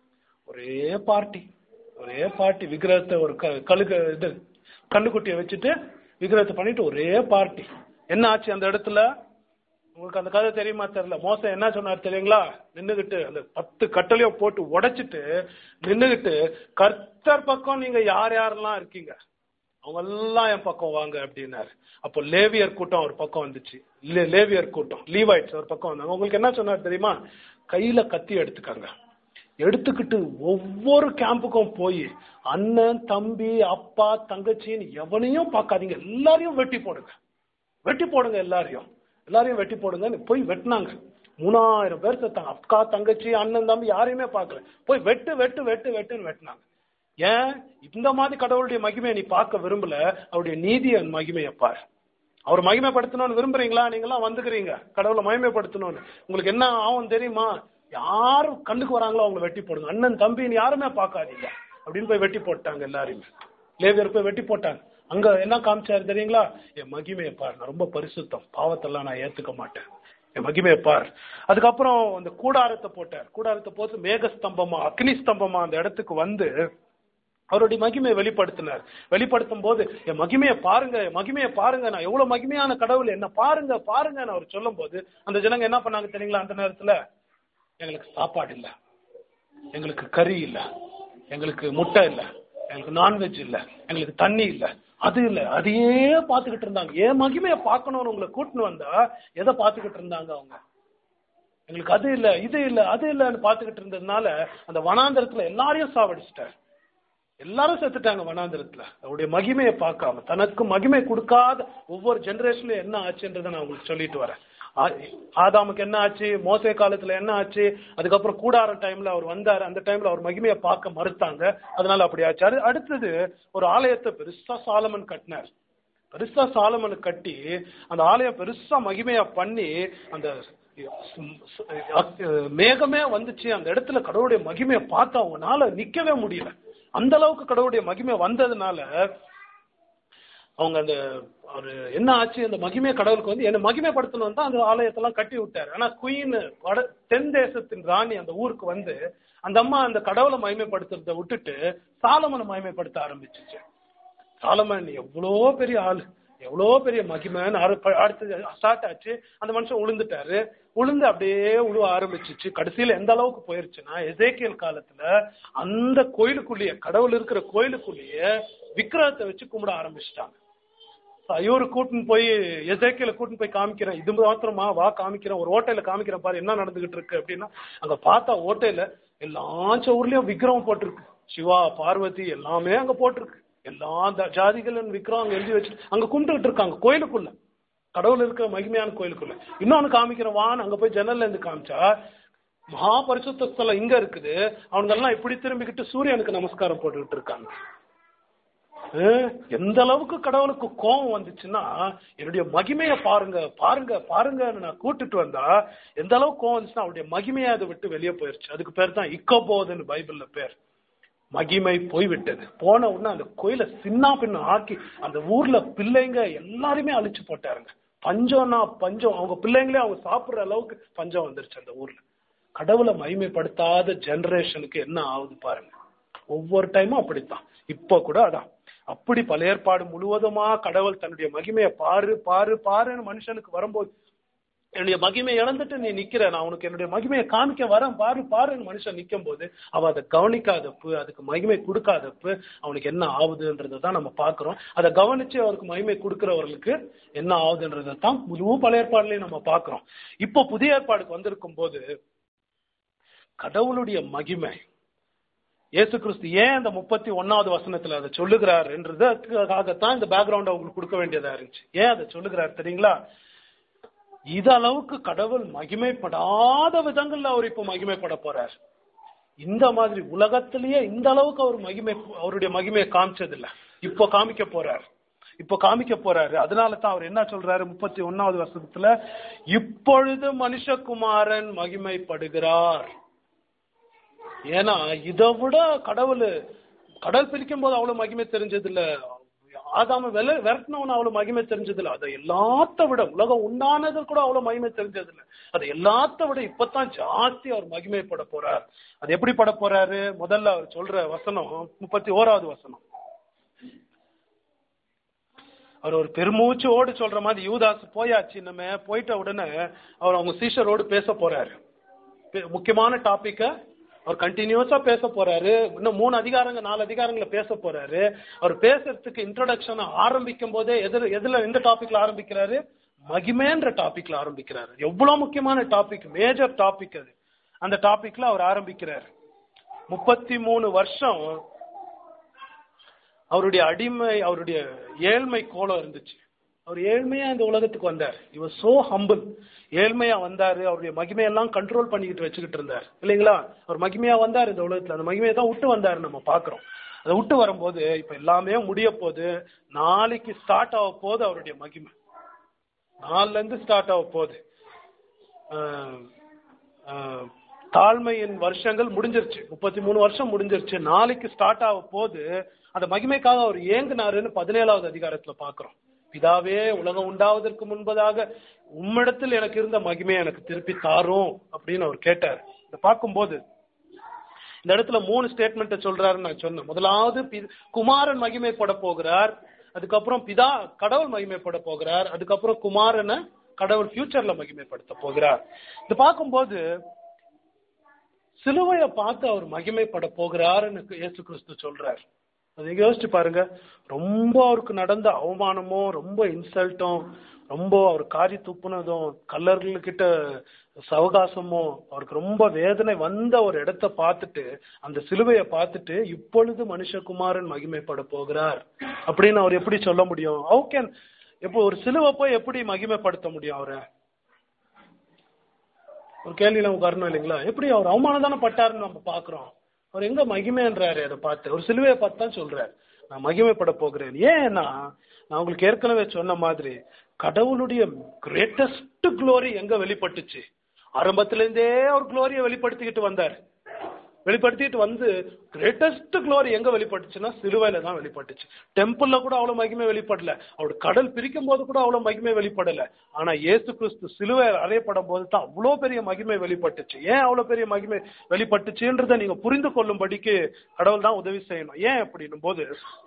ஒரே பார்ட்டி ஒரே பார்ட்டி விக்கிரகத்தை ஒரு கழுக இது கண்ணுக்குட்டியை வச்சுட்டு விக்கிரகத்தை பண்ணிட்டு ஒரே பார்ட்டி. என்ன ஆச்சு அந்த இடத்துல, உங்களுக்கு அந்த கதை தெரியுமா தெரியல. மோசே என்ன சொன்னார் தெரியுங்களா, நின்னுகிட்டு அந்த பத்து கட்டளையும் போட்டு உடைச்சிட்டு நின்னுகிட்டு, கர்த்தர் பக்கம் நீங்க யார் யாரெல்லாம் இருக்கீங்க அவங்க எல்லாம் என் பக்கம் வாங்க அப்படின்னாரு. அப்போ லேவியர் கூட்டம் ஒரு பக்கம் வந்துச்சு, லேவியர் கூட்டம் லீவைட்ஸ் ஒரு பக்கம் வந்தாங்க. உங்களுக்கு என்ன சொன்னார் தெரியுமா, கையில கத்தி எடுத்துக்காங்க, எடுத்துக்கிட்டு ஒவ்வொரு கேம்புக்கும் போய் அண்ணன் தம்பி அப்பா தங்கச்சின்னு எவனையும் பார்க்காதீங்க, எல்லாரையும் வெட்டி போடுங்க, வெட்டி போடுங்க, எல்லாரையும் எல்லாரையும் வெட்டி போடுங்க. போய் வெட்டினாங்க. மூணாயிரம் பேர் செத்தாங்க. அக்கா தங்கச்சி அண்ணன் தம்பி யாரையுமே பார்க்கல. போய் வெட்டு வெட்டு வெட்டு வெட்டுன்னு வெட்டினாங்க. ஏன் இந்த மாதிரி கடவுளுடைய மகிமையை நீ பார்க்க விரும்பல, அவருடைய நீதிய மகிமையை பாரு. அவர் மகிமைப்படுத்தணும்னு விரும்புறீங்களா, நீங்களாம் வந்துக்கிறீங்க கடவுளை மகிமைப்படுத்தணும்னு, உங்களுக்கு என்ன ஆகும் தெரியுமா, யாரும் கண்ணுக்கு வராங்களோ அவங்களை வெட்டி போடுங்க, அண்ணன் தம்பின்னு யாருமே பார்க்காதீங்க அப்படின்னு போய் வெட்டி போட்டாங்க. எல்லாருமே லேவியர் போய் வெட்டி போட்டாங்க. அங்க என்ன காமிச்சாரு தெரியுங்களா, என் மகிமையை பாரு, நான் ரொம்ப பரிசுத்தம், பாவத்தெல்லாம் நான் ஏத்துக்க மாட்டேன், என் மகிமையை பார். அதுக்கப்புறம் அந்த கூடாரத்தை போட்டார். கூடாரத்தை போட்டு மேகஸ்தம்பமா அக்னி ஸ்தம்பமா அந்த இடத்துக்கு வந்து அவருடைய மகிமையை வெளிப்படுத்தினார். வெளிப்படுத்தும் போது என் மகிமையை பாருங்க, என் மகிமையை பாருங்க, நான் எவ்வளவு மகிமையான கடவுள், என்ன பாருங்க பாருங்கன்னு அவர் சொல்லும் போது அந்த ஜனங்க என்ன பண்ணாங்க தெரியுங்களா, அந்த நேரத்துல எங்களுக்கு சாப்பாடு இல்ல, எங்களுக்கு கறி இல்ல, எங்களுக்கு முட்டை இல்ல, எங்களுக்கு நான்வெஜ் இல்ல, எங்களுக்கு தண்ணி இல்ல, அது இல்ல, அதையே பார்த்துக்கிட்டு இருந்தாங்க. ஏன் மகிமையை பார்க்கணும்னு உங்களை கூட்டின்னு வந்தா எதை பார்த்துக்கிட்டு இருந்தாங்க அவங்க, எங்களுக்கு அது இல்ல இது இல்ல அது இல்லன்னு பார்த்துக்கிட்டு இருந்ததுனால அந்த வனாந்தரத்துல எல்லாரையும் சாவடிச்சிட்டார். எல்லாரும் செத்துட்டாங்க வனாந்திரத்துல, அவருடைய மகிமையை பார்க்காம. தனக்கு மகிமை கொடுக்காத ஒவ்வொரு ஜெனரேஷன்லயும் என்ன ஆச்சுன்றதை நான் உங்களுக்கு சொல்லிட்டு வரேன். ஆதாமுக்கு என்ன ஆச்சு, மோசே காலத்துல என்ன ஆச்சு, அதுக்கப்புறம் கூடார டைம்ல அவர் வந்தாரு, அந்த டைம்ல அவர் மகிமையை பார்க்க மறுத்தாங்க, அதனால அப்படி ஆச்சு. அடுத்தது ஒரு ஆலயத்தை பெருசா சாலமன் கட்டினார். பெருசா சாலமன் கட்டி அந்த ஆலயம் பெருசா மகிமையா பண்ணி அந்த மேகமே வந்துச்சு. அந்த இடத்துல கடவுளுடைய மகிமையை பார்த்து அவங்கனால நிக்கவே முடியல. அந்த அளவுக்கு கடவுளுடைய மகிமை வந்ததுனால அவங்க அந்த ஒரு என்ன ஆச்சு, அந்த மகிமை கடவுளுக்கு வந்து என்ன மகிமைப்படுத்தணும் தான் அந்த ஆலயத்தெல்லாம் கட்டி விட்டாரு. ஆனா குயின் வட தென் தேசத்தின் ராணி அந்த ஊருக்கு வந்து அந்த அம்மா அந்த கடவுளை மகிமைப்படுத்துறதை விட்டுட்டு சாலமனை மகிமைப்படுத்த ஆரம்பிச்சிச்சு. சாலமன் எவ்வளோ பெரிய ஆளு, எவ்வளோ பெரிய மகிமைன்னு அடுத்து ஸ்டார்ட் ஆச்சு. அந்த மனுஷன் உளுந்துட்டாரு. உளுந்து அப்படியே உழுவ ஆரம்பிச்சிச்சு. கடைசியில எந்த அளவுக்கு போயிருச்சுன்னா, எசேக்கியல் காலத்துல அந்த கோயிலுக்குள்ளேயே, கடவுள் இருக்கிற கோயிலுக்குள்ளேயே விக்கிரகத்தை வச்சு கும்பிட ஆரம்பிச்சுட்டாங்க. ஐயோரு கூட்டின்னு போய் எசேக்கியல கூட்டின்னு போய் காமிக்கிறேன், இது மாத்திரமா வா காமிக்கிறேன், ஒரு ஓட்டையில காமிக்கிறேன் பாரு என்ன நடந்துகிட்டு இருக்கு அப்படின்னா, அங்க பார்த்தா ஓட்டையில எல்லா ஊர்லயும் விக்கிரகம் போட்டிருக்கு. சிவா பார்வதி எல்லாமே அங்க போட்டிருக்கு. எல்லா ஜாதிகளும் விக்கிரகம் அங்க எழுதி வச்சு அங்க கும்பிட்டுக்கிட்டு இருக்காங்க கோயிலுக்குள்ள, கடவுள் இருக்கிற மகிமையான கோயிலுக்குள்ள. இன்னொன்னு காமிக்கிற வான் அங்க போய் ஜன்னல்ல இருந்து காமிச்சா மகா பரிசுத்த ஸ்தலம் இங்க இருக்குது. அவங்க எல்லாம் இப்படி திரும்பிக்கிட்டு சூரியனுக்கு நமஸ்காரம் போட்டுக்கிட்டு இருக்காங்க. எந்த அளவுக்கு கடவுளுக்கு கோபம் வந்துச்சுன்னா, என்னுடைய மகிமையை பாருங்க பாருங்க பாருங்க நான் கூட்டிட்டு வந்தா எந்த அளவுக்கு கோபம் வந்துச்சுன்னா அவருடைய மகிமையை அதை விட்டு வெளியே போயிருச்சு. அதுக்கு பேர் தான் இக்கோபோதுன்னு பைபிள்ல பேர். மகிமை போய்விட்டது. போன உடனே அந்த கோயிலை சின்ன பின்ன ஆக்கி அந்த ஊர்ல பிள்ளைங்க எல்லாருமே அழிச்சு போட்டாருங்க. பஞ்சம்னா பஞ்சம், அவங்க பிள்ளைங்களே அவங்க சாப்பிடுற அளவுக்கு பஞ்சம் வந்துருச்சு அந்த ஊர்ல. கடவுளை மகிமைப்படுத்தாத ஜெனரேஷனுக்கு என்ன ஆகுது பாருங்க. ஒவ்வொரு டைமும் அப்படித்தான். இப்போ கூட அதான் அப்படி பழைய ஏற்பாடு முழுவதுமா கடவுள் தன்னுடைய மகிமையை பாரு பாரு பாருன்னு மனுஷனுக்கு வரும்போது, என்னுடைய மகிமை இழந்துட்டு நீ நிக்கிற, நான் உனக்கு என்னுடைய மகிமையை காமிக்க வரேன் பாரு பாருன்னு மனுஷன் நிற்கும் போது அவ அதை கவனிக்காதப்பு, அதுக்கு மகிமை கொடுக்காதப்பு அவனுக்கு என்ன ஆகுதுன்றதை தான் நம்ம பார்க்கிறோம். அதை கவனிச்சு அவருக்கு மகிமை கொடுக்கிறவர்களுக்கு என்ன ஆகுதுன்றதை தான் முழு பழைய ஏற்பாடுலயும் நம்ம பார்க்கிறோம். இப்போ புதிய ஏற்பாடுக்கு வந்திருக்கும் போது கடவுளுடைய மகிமை இயேசு கிறிஸ்து ஏன் இந்த முப்பத்தி ஒன்னாவது வசனத்துல அதை சொல்லுகிறார் என்றதுக்காகத்தான் இந்த பேக்ரவுண்ட் அவங்களுக்கு கொடுக்க வேண்டியதா இருந்துச்சு. ஏன் அதை சொல்லுகிறார் தெரியுங்களா? இது அளவுக்கு கடவுள் மகிமைப்படாத விதங்கள்ல அவர் இப்ப மகிமைப்பட போறார். இந்த மாதிரி உலகத்திலேயே இந்த அளவுக்கு அவர் மகிமை அவருடைய மகிமையை காமிச்சது இல்ல, இப்போ காமிக்க போறார். இப்போ காமிக்க போறாரு. அதனால தான் அவர் என்ன சொல்றாரு முப்பத்தி ஒன்னாவது வசனத்துல, இப்பொழுது மனுஷகுமாரன் மகிமைப்படுகிறார். ஏன்னா இதை விட கடவுள் கடல் பிரிக்கும் போது அவ்வளவு மகிமை தெரிஞ்சது இல்ல, ஆதாம வெல விரட்டினவன அவ்வளவு மகிமை தெரிஞ்சது இல்ல, அதை எல்லாத்த விட உலகம் உண்டானது கூட அவ்வளவு மகிமை தெரிஞ்சது இல்ல, அதை எல்லாத்த விட இப்பதான் ஜாஸ்தி அவர் மகிமைப்பட போறார். அது எப்படி பட போறாரு? முதல்ல அவர் சொல்ற வசனம் முப்பத்தி ஓராவது வசனம். அவர் ஒரு பெருமூச்சோடு சொல்ற மாதிரி, யூதாஸ் போயாச்சு, நம்ம போயிட்ட உடனே அவர் அவங்க சீஷரோடு பேச போறாரு. முக்கியமான டாபிக்க அவர் கண்டினியூஸா பேச போறாரு. இன்னும் மூணு அதிகாரங்க நாலு அதிகாரங்களை பேச போறாரு. அவர் பேசுறதுக்கு இன்ட்ரோடக்ஷன் ஆரம்பிக்கும் போதே எதிர எதுல எந்த டாபிக்ல ஆரம்பிக்கிறாரு? மகிமேன்ற டாபிக்ல ஆரம்பிக்கிறாரு. எவ்வளவு முக்கியமான டாபிக், மேஜர் டாபிக் அது. அந்த டாபிக்ல அவர் ஆரம்பிக்கிறார். முப்பத்தி மூணு வருஷம் அவருடைய அடிமை, அவருடைய ஏழ்மை கோலம் இருந்துச்சு. அவர் ஏழ்மையா இந்த உலகத்துக்கு வந்தார். இவர் சோ ஹம்பிள், ஏழ்மையா வந்தாரு. அவருடைய மகிமையெல்லாம் கண்ட்ரோல் பண்ணிக்கிட்டு வச்சுக்கிட்டு இருந்தார் இல்லைங்களா? அவர் மகிமையா வந்தார் இந்த உலகத்துல. அந்த மகிமையை தான் விட்டு வந்தாரு நம்ம பாக்குறோம். அதை விட்டு வரும்போது இப்ப எல்லாமே முடிய போது, நாளைக்கு ஸ்டார்ட் ஆக போகுது அவருடைய மகிமை. நாலுல இருந்து ஸ்டார்ட் ஆக போகுது. தாழ்மையின் வருஷங்கள் முடிஞ்சிருச்சு, முப்பத்தி மூணு வருஷம் முடிஞ்சிருச்சு. நாளைக்கு ஸ்டார்ட் ஆக போது அந்த மகிமைக்காக அவர் ஏங்குனாருன்னு பதினேழாவது அதிகாரத்துல பாக்குறோம். பிதாவே, உலகம் உண்டாவதற்கு முன்பதாக உம்மிடத்தில் எனக்கு இருந்த மகிமையை எனக்கு திருப்பி தாரும் அப்படின்னு அவர் கேட்டார். இதை பார்க்கும்போது இந்த இடத்துல மூணு ஸ்டேட்மெண்ட் சொல்றாருன்னு நான் சொன்னேன். முதலாவது குமாரன் மகிமைப்பட போகிறார், அதுக்கப்புறம் பிதா கடவுள் மகிமைப்பட போகிறார், அதுக்கப்புறம் குமாரனை கடவுள் ஃபியூச்சர்ல மகிமைப்படுத்த போகிறார். இது பார்க்கும்போது சிலுவையை பார்த்து அவர் மகிமைப்பட போகிறாருன்னு இயேசு கிறிஸ்து சொல்றார். அதை யோசிச்சு பாருங்க. ரொம்ப அவருக்கு நடந்த அவமானமும், ரொம்ப இன்சல்ட்டும், ரொம்ப அவர் காரி துப்புனதும், கல்லர்கள்கிட்ட சவகாசமும், அவருக்கு ரொம்ப வேதனை வந்த ஒரு இடத்த பார்த்துட்டு, அந்த சிலுவையை பார்த்துட்டு இப்பொழுது மனுஷகுமாரன் மகிமைப்பட போகிறார் அப்படின்னு அவர் எப்படி சொல்ல முடியும்? ஹவ் கேன், எப்போ ஒரு சிலுவை போய் எப்படி மகிமைப்படுத்த முடியும்? அவரை ஒரு கேள்வி நமக்கு வரணும் இல்லைங்களா? எப்படி அவர் அவமானம் தானே பட்டாருன்னு நம்ம பாக்குறோம். அவர் எங்க மகிமைன்றாரு? அதை பார்த்து ஒரு சிலுவையை பார்த்து தான் சொல்றாரு நான் மகிமைப்பட போகிறேன். ஏன்னா நான் உங்களுக்கு ஏற்கனவே சொன்ன மாதிரி கடவுளுடைய கிரேட்டஸ்ட் குளோரி எங்க வெளிப்பட்டுச்சு? ஆரம்பத்துல இருந்தே அவர் குளோரியை வெளிப்படுத்திக்கிட்டு வந்தார். வெளிப்படுத்திட்டு வந்து கிரேட்டஸ்ட் குளோரி எங்க வெளிப்பட்டுச்சுன்னா சிலுவையில தான் வெளிப்பட்டுச்சு. டெம்பிள்ல கூட அவ்வளவு மகிமை வெளிப்படல, அவரு கடல் பிரிக்கும் போது கூட அவ்வளவு மகிமை வெளிப்படல. ஆனா இயேசு கிறிஸ்து சிலுவை அறையப்படும் போது தான் அவ்வளவு பெரிய மகிமை வெளிப்பட்டுச்சு. ஏன் அவ்வளவு பெரிய மகிமை வெளிப்பட்டுச்சுன்றதை நீங்க புரிந்து கொள்ளும்படிக்கு கடவுள் தான் உதவி செய்யணும். ஏன் அப்படின்னும் போது,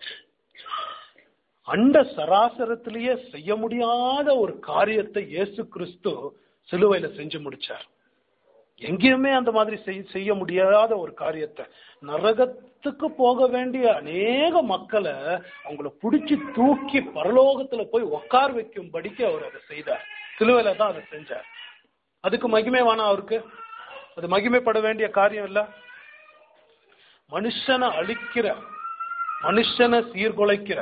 அண்ட சராசரத்திலேயே செய்ய முடியாத ஒரு காரியத்தை இயேசு கிறிஸ்து சிலுவையில செஞ்சு முடிச்சார். எங்கேயுமே அந்த மாதிரி செய்ய முடியாத ஒரு காரியத்தை, நரகத்துக்கு போக வேண்டிய அநேக மக்களை அவங்கள பிடிச்சி தூக்கி பரலோகத்துல போய் உட்கார வைக்கும்படிக்கு அவர் அதை செய்தார். சிலுவையில தான் அதை செஞ்சார். அதுக்கு மகிமை வேணாம் அவருக்கு? அது மகிமைப்பட வேண்டிய காரியம் இல்ல? மனுஷனை அழிக்கிற, மனுஷனை சீர்குலைக்கிற,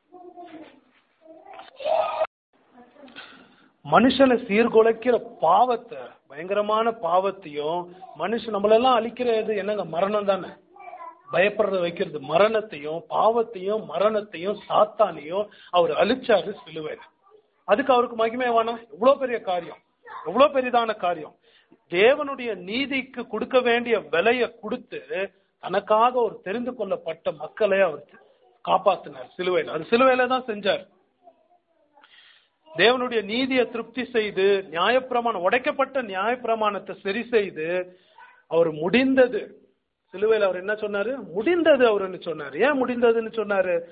மனுஷனை சீர்குலைக்கிற பாவத்தை, பயங்கரமான பாவத்தையும், மனுஷன் நம்மளெல்லாம் அழிக்கிறது என்னங்க? மரணம் தானே. பயப்படுறத வைக்கிறது மரணத்தையும், பாவத்தையும், மரணத்தையும், சாத்தானையும் அவர் அழிச்சாரு சிலுவையில. அதுக்கு அவருக்கு மகிமை வேணாம்? எவ்வளவு பெரிய காரியம், எவ்வளவு பெரிதான காரியம். தேவனுடைய நீதிக்கு கொடுக்க வேண்டிய விலையை கொடுத்து தனக்காக ஒரு தெரிந்து கொள்ளப்பட்ட மக்களை அவர் காப்பாத்தினார் சிலுவையில. அது சிலுவையில தான் செஞ்சார். தேவனுடைய நீதியை திருப்தி செய்து, நியாயப்பிரமாணம், உடைக்கப்பட்ட நியாயப்பிரமாணத்தை சரி செய்து அவர் முடிந்தது. சிலுவையில் அவர் என்ன சொன்னாரு? முடிந்தது அவருன்னு சொன்னாரு. ஏன் முடிந்ததுன்னு சொன்னாரு?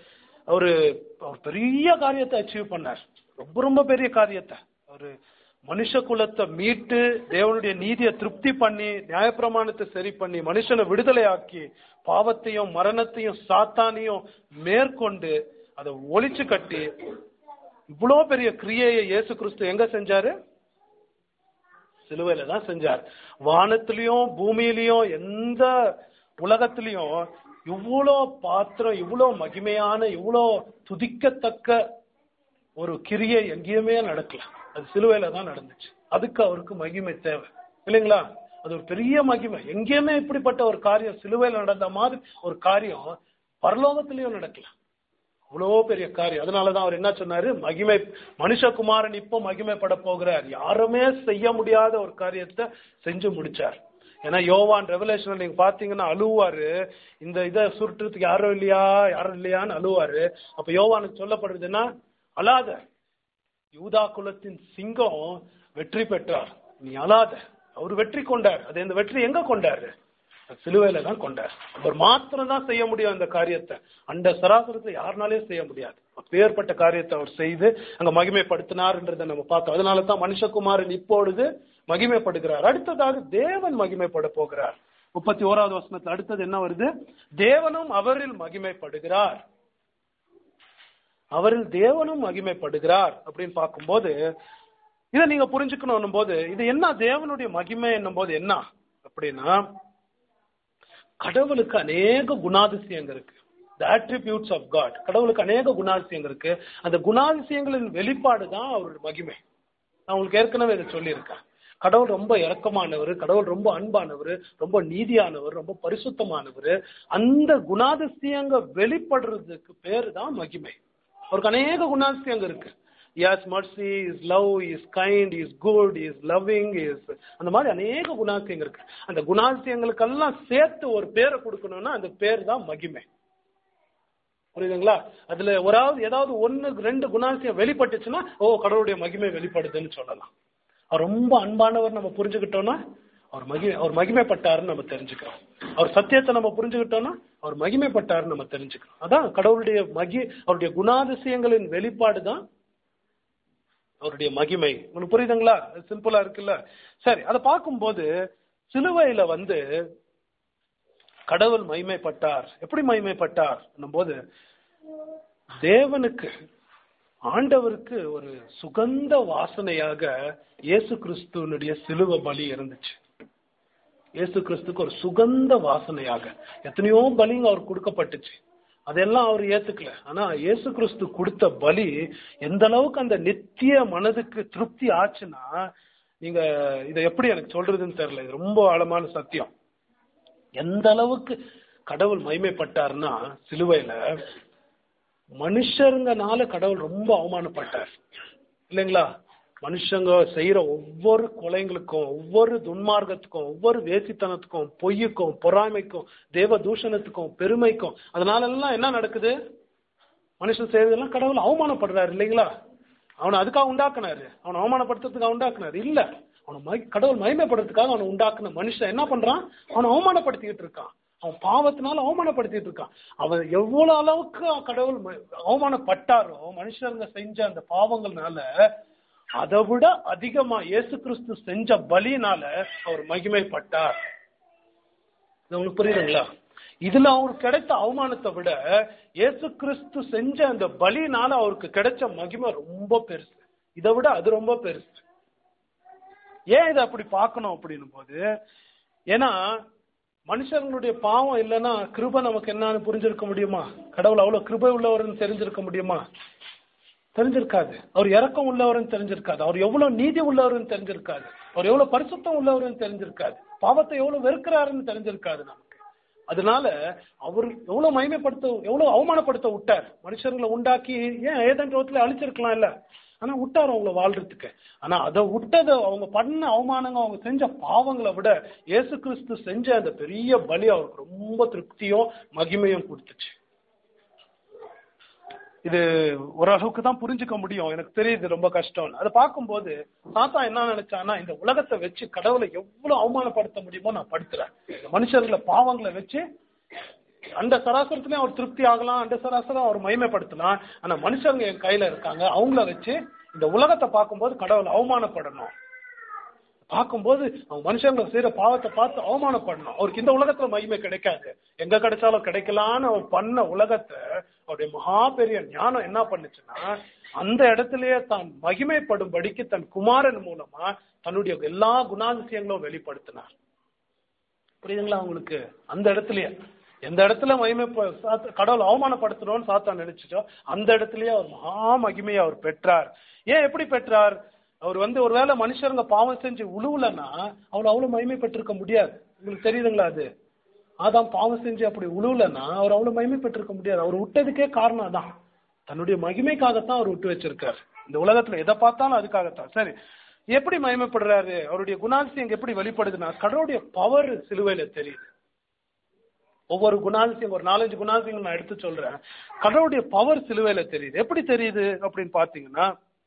அவரு பெரிய காரியத்தை அச்சீவ் பண்ணார். ரொம்ப ரொம்ப பெரிய காரியத்தை. அவரு மனுஷ குலத்தை மீட்டு தேவனுடைய நீதியை திருப்தி பண்ணி நியாயப்பிரமாணத்தை சரி பண்ணி மனுஷனை விடுதலை ஆக்கி பாவத்தையும் மரணத்தையும் சாத்தானையும் மேற்கொண்டு அதை ஒழிச்சு கட்டி இவ்வளோ பெரிய கிரியையை இயேசு கிறிஸ்து எங்க செஞ்சாரு? சிலுவையில தான் செஞ்சார். வானத்திலையும் பூமியிலையும் எந்த உலகத்திலையும் இவ்வளோ பாத்திரம் இவ்வளோ மகிமையான இவ்வளோ துதிக்கத்தக்க ஒரு கிரியை எங்கேயுமே நடக்கல. அது சிலுவையில தான் நடந்துச்சு. அதுக்கு அவருக்கு மகிமை தேவை இல்லைங்களா? அது ஒரு பெரிய மகிமை. எங்கேயுமே இப்படிப்பட்ட ஒரு காரியம் சிலுவையில நடந்த மாதிரி ஒரு காரியம் பரலோகத்திலையும் நடக்கல. அவ்வளோ பெரிய காரியம். அதனாலதான் அவர் என்ன சொன்னாரு? மகிமை மனுஷகுமாரன் இப்ப மகிமைப்பட போகிறார். யாருமே செய்ய முடியாத ஒரு காரியத்தை செஞ்சு முடிச்சார். ஏன்னா யோவான் ரெவலேஷன் நீங்க பாத்தீங்கன்னா அழுவாரு, இந்த இதை சுருட்டுறதுக்கு யாரும் இல்லையா யாரும் இல்லையான்னு அழுவாரு. அப்ப யோவானுக்கு சொல்லப்படுறதுன்னா, அழாத, யூதா குலத்தின் சிங்கம் வெற்றி பெற்றார், நீ அழாத. அவர் வெற்றி கொண்டார். அது இந்த வெற்றி எங்க கொண்டாரு? சிலுவையில தான் கொண்டார். அவர் மாத்திரம் தான் செய்ய முடியும் அந்த காரியத்தை. அந்த சராசரத்தை யாருனாலையும் செய்ய முடியாது. அப்பேற்பட்ட காரியத்தை அவர் செய்து அங்க மகிமைப்படுத்தினார்ன்றதை நம்ம பார்த்தோம். அதனாலதான் மனுஷகுமாரன் இப்பொழுது மகிமைப்படுகிறார். அடுத்ததாக தேவன் மகிமைப்பட போகிறார். முப்பத்தி ஓராவது வசனத்துல அடுத்தது என்ன வருது? தேவனும் அவரில் மகிமைப்படுகிறார். அவரில் தேவனும் மகிமைப்படுகிறார் அப்படின்னு பார்க்கும்போது இதை நீங்க புரிஞ்சுக்கணும் போது இது என்ன தேவனுடைய மகிமை என்னும் போது என்ன அப்படின்னா, கடவுளுக்கு அநேக குணாதிசயங்கள் இருக்கு. The attributes of God. கடவுளுக்கு அநேக குணாதிசயங்கள் இருக்கு. அந்த குணாதிசயங்களின் வெளிப்பாடு தான் அவருடைய மகிமை. நான் உங்களுக்கு ஏற்கனவே இதை சொல்லியிருக்கேன். கடவுள் ரொம்ப இரக்கமானவர், கடவுள் ரொம்ப அன்பானவர், ரொம்ப நீதியானவர், ரொம்ப பரிசுத்தமானவர். அந்த குணாதிசயங்கள் வெளிப்படுறதுக்கு பேரு தான் மகிமை. அவருக்கு அநேக குணாதிசயங்கள் இருக்கு. He has mercy, he is love, he is kind, he is good, he is loving, he is அந்த மாதிரி அநேக குணாதிசயங்கள் இருக்கு. அந்த குணாதிசயங்களுக்கெல்லாம் சேர்த்து ஒரு பேரை கொடுக்கணும்னா அந்த பேர் தான் மகிமை. புரியுதுங்களா? அதுல ஒராவது ஏதாவது ஒன்னு ரெண்டு குணாதிசயம் வெளிப்பட்டுச்சுன்னா ஓ கடவுளுடைய மகிமை வெளிப்படுதுன்னு சொல்லலாம். அவர் ரொம்ப அன்பானவர் நம்ம புரிஞ்சுக்கிட்டோம்னா அவர் மகிமை அவர் மகிமைப்பட்டாருன்னு நம்ம தெரிஞ்சுக்கிறோம். அவர் சத்தியத்தை நம்ம புரிஞ்சுக்கிட்டோம்னா அவர் மகிமைப்பட்டாருன்னு நம்ம தெரிஞ்சுக்கிறோம். அதான் கடவுளுடைய மகி அவருடைய குணாதிசயங்களின் வெளிப்பாடு தான் அவருடைய மகிமை. உங்களுக்கு புரியுதுங்களா? சிம்பிளா இருக்குல்ல? சரி, அதை பார்க்கும்போது சிலுவையில வந்து கடவுள் மகிமைப்பட்டார். எப்படி மகிமைப்பட்டார் போது தேவனுக்கு ஆண்டவருக்கு ஒரு சுகந்த வாசனையாக இயேசு கிறிஸ்துவனுடைய சிலுவை பலி இருந்துச்சு. இயேசு கிறிஸ்துக்கு ஒரு சுகந்த வாசனையாக எத்தனையோ பலிங்க அவர் கொடுக்கப்பட்டுச்சு. அதெல்லாம் அவர் ஏத்துக்கல. ஆனா இயேசு கிறிஸ்து கொடுத்த பலி எந்த அளவுக்கு அந்த நித்திய மனதுக்கு திருப்தி ஆச்சுன்னா, நீங்க இதை எப்படி எனக்கு சொல்றதுன்னு தெரியல, இது ரொம்ப ஆழமான சத்தியம். எந்த அளவுக்கு கடவுள் மகிமைப்பட்டார்னா சிலுவையில மனுஷருங்கனால கடவுள் ரொம்ப அவமானப்பட்டார் இல்லைங்களா? மனுஷங்க செய்யற ஒவ்வொரு கொலைங்களுக்கும், ஒவ்வொரு துன்மார்க்கத்துக்கும், ஒவ்வொரு வேசித்தனத்துக்கும், பொய்யுக்கும், பொறாமைக்கும், தேவ தூஷணத்துக்கும், பெருமைக்கும், அதனால எல்லாம் என்ன நடக்குது? மனுஷன் செய்யறதெல்லாம் கடவுள் அவமானப்படுறாரு இல்லைங்களா? அவனை அதுக்காக உண்டாக்குனாரு, அவனை அவமானப்படுத்துறதுக்காக உண்டாக்குனாரு இல்ல. அவனை கடவுள் மகிமைப்படுறதுக்காக அவனை உண்டாக்குன மனுஷன் என்ன பண்றான்? அவனை அவமானப்படுத்திக்கிட்டு இருக்கான். அவன் பாவத்தினால அவமானப்படுத்திட்டு இருக்கான். அவன் எவ்வளவு அளவுக்கு கடவுள் அவமானப்பட்டாரோ மனுஷங்க செஞ்ச அந்த பாவங்கள்னால அதை விட அதிகமா இயேசு கிறிஸ்து செஞ்ச பலினால அவர் மகிமைப்பட்டார். உங்களுக்கு புரியுதுங்களா? இதுல அவருக்கு கிடைத்த அவமானத்தை விட இயேசு கிறிஸ்து செஞ்ச அந்த பலினால அவருக்கு கிடைச்ச மகிமை ரொம்ப பெருசு. இதை விட அது ரொம்ப பெருசு. ஏன் இதை அப்படி பார்க்கணும் அப்படின்னு போது, ஏன்னா மனுஷர்களுடைய பாவம் இல்லைன்னா கிருபை நமக்கு என்னன்னு புரிஞ்சிருக்க முடியுமா? கடவுள் அவ்வளவு கிருபை உள்ளவர்னு தெரிஞ்சிருக்க முடியுமா? தெரிஞ்சிருக்காது. அவர் இரக்கம் உள்ளவர்னு தெரிஞ்சிருக்காது. அவர் எவ்வளவு நீதி உள்ளவர்னு தெரிஞ்சிருக்காது. அவர் எவ்வளவு பரிசுத்தம் உள்ளவர்னு தெரிஞ்சிருக்காது. பாவத்தை எவ்வளவு வெறுக்கிறாருன்னு தெரிஞ்சிருக்காது நமக்கு. அதனால அவர் எவ்வளவு மகிமைப்படுத்த எவ்வளவு அவமானப்படுத்த விட்டார். மனுஷர்களை உண்டாக்கி ஏன் ஏதன் ரோத்துல அழிச்சிருக்கலாம் இல்ல, ஆனா விட்டார் அவங்கள வாழ்றதுக்கு. ஆனா அதை விட்டதை அவங்க பண்ண அவமானங்க, அவங்க செஞ்ச பாவங்களை விட இயேசு கிறிஸ்து செஞ்ச அந்த பெரிய பலி அவருக்கு ரொம்ப திருப்தியும் மகிமையும் கொடுத்துச்சு. இது ஓரளவுக்கு தான் புரிஞ்சுக்க முடியும். எனக்கு தெரியுது ரொம்ப கஷ்டம். அதை பார்க்கும்போது தாத்தா என்ன நினைச்சானா, இந்த உலகத்தை வச்சு கடவுளை எவ்வளவு அவமானப்படுத்த முடியுமோ நான் படுத்துறேன். மனுஷர்களை பாவங்களை வச்சு அந்த சராசரத்திலே அவர் திருப்தி ஆகலாம், அந்த சராசரம் அவர் மகிமைப்படுத்தலாம். ஆனா மனுஷங்க என் கையில இருக்காங்க, அவங்கள வச்சு இந்த உலகத்தை பார்க்கும்போது கடவுள் அவமானப்படணும். பார்க்கும்போது அவங்க மனுஷங்க செய்யற பாவத்தை பார்த்து அவமானப்படணும். அவருக்கு இந்த உலகத்துல மகிமை கிடைக்காது, எங்க கிடைச்சாலும் கிடைக்கலான்னு அவர் பண்ண உலகத்தை அவருடைய மகா பெரிய ஞானம் என்ன பண்ணுச்சுன்னா, அந்த இடத்திலேயே தான் மகிமைப்படும்படிக்கு தன் குமாரன் மூலமா தன்னுடைய எல்லா குணாதிசயங்களும் வெளிப்படுத்தினார். புரியுதுங்களா உங்களுக்கு? அந்த இடத்துலயே எந்த இடத்துல மகிமை கடவுள் அவமானப்படுத்தணும்னு சாத்தான் நினைச்சிட்டோ அந்த இடத்துலயே அவர் மகா மகிமையை அவர் பெற்றார். ஏன் எப்படி பெற்றார்? அவர் வந்து ஒருவேளை மனுஷருங்க பாவம் செஞ்சு உழுவலன்னா அவர் அவ்வளவு மகிமை பெற்றிருக்க முடியாது. உங்களுக்கு தெரியுதுங்களா? அது அதான் பாவம் செஞ்சு அப்படி உழுவலன்னா அவர் அவ்வளவு மகிமை பெற்றிருக்க முடியாது. அவர் விட்டதுக்கே காரணம் அதான், தன்னுடைய மகிமைக்காகத்தான் அவர் விட்டு வச்சிருக்காரு. இந்த உலகத்துல எதை பார்த்தாலும் அதுக்காகத்தான். சரி, எப்படி மகிமைப்படுறாரு? அவருடைய குணாதிசயம் எப்படி வெளிப்படுதுன்னா, கடவுளுடைய பவர் சிலுவையில தெரியுது. ஒவ்வொரு குணாதிசயம் ஒரு நாலஞ்சு குணாதிசயங்கள் நான் எடுத்து சொல்றேன். கடவுளுடைய பவர் சிலுவையில தெரியுது. எப்படி தெரியுது அப்படின்னு பாத்தீங்கன்னா,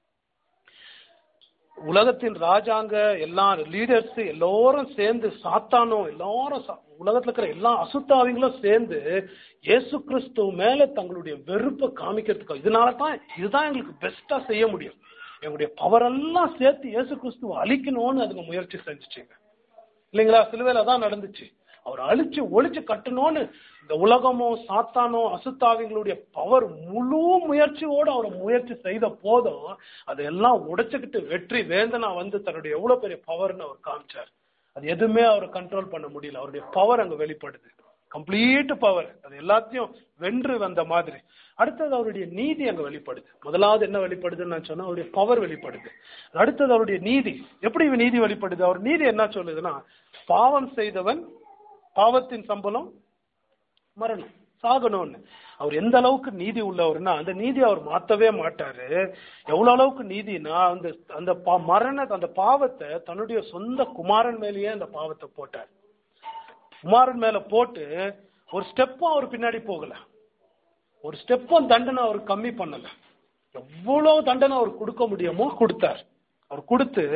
உலகத்தின் ராஜாங்க எல்லா லீடர்ஸ் எல்லாரும் சேர்ந்து சாத்தானும் எல்லாரும் உலகத்துல இருக்கிற எல்லா அசுத்தாவிங்களும் சேர்ந்து இயேசு கிறிஸ்து மேல தங்களுடைய வெறுப்பை காமிக்கிறதுக்கு, இதனாலதான் இதுதான் எங்களுக்கு பெஸ்டா செய்ய முடியும், எங்களுடைய பவர் எல்லாம் சேர்த்து இயேசு கிறிஸ்துவ அழிக்கணும்னு அதுங்க முயற்சி செஞ்சுச்சுங்க. இல்லைங்களா? சிலுவையில தான் நடந்துச்சு. அவர் அழிச்சு ஒழிச்சு கட்டணும்னு இந்த உலகமும் சாத்தானும் அசுத்தாவிங்களுடைய பவர் முழு முயற்சியோடு அவர் முயற்சி செய்த போதும் அதெல்லாம் உடைச்சுக்கிட்டு வெற்றி வேந்தனா வந்து தன்னுடைய எவ்வளவு பெரிய பவர்னு அவர் காமிச்சார். அது எதுவுமே அவரை கண்ட்ரோல் பண்ண முடியல. அவருடைய பவர் அங்க வெளிப்படுது, கம்ப்ளீட் பவர். அது எல்லாத்தையும் வென்று வந்த மாதிரி. அடுத்தது அவருடைய நீதி அங்க வெளிப்படுது. முதலாவது என்ன வெளிப்படுதுன்னு நான் சொன்னா அவருடைய பவர் வெளிப்படுது. அடுத்தது அவருடைய நீதி. எப்படி நீதி வெளிப்படுது? அவர் நீதி என்ன சொல்லுதுன்னா, பாவம் செய்தவன் பாவத்தின் சம்பளம் மரணம், சாகணும்னு. அவர் எந்த அளவுக்கு நீதி உள்ளவர்னா அந்த நீதி அவர் மாத்தவே மாட்டாரு. எவ்வளவு அளவுக்கு நீதினா அந்த அந்த மரண அந்த பாவத்தை தன்னுடைய சொந்த குமாரன் மேலேயே அந்த பாவத்தை போட்டார். குமாரன் மேல போட்டு ஒரு ஸ்டெப்பும் அவர் பின்னாடி போகல, ஒரு ஸ்டெப்பும் தண்டனை அவர் கம்மி பண்ணல. எவ்வளவு தண்டனை அவர் கொடுக்க முடியுமோ கொடுத்தார். அவர் கொடுத்து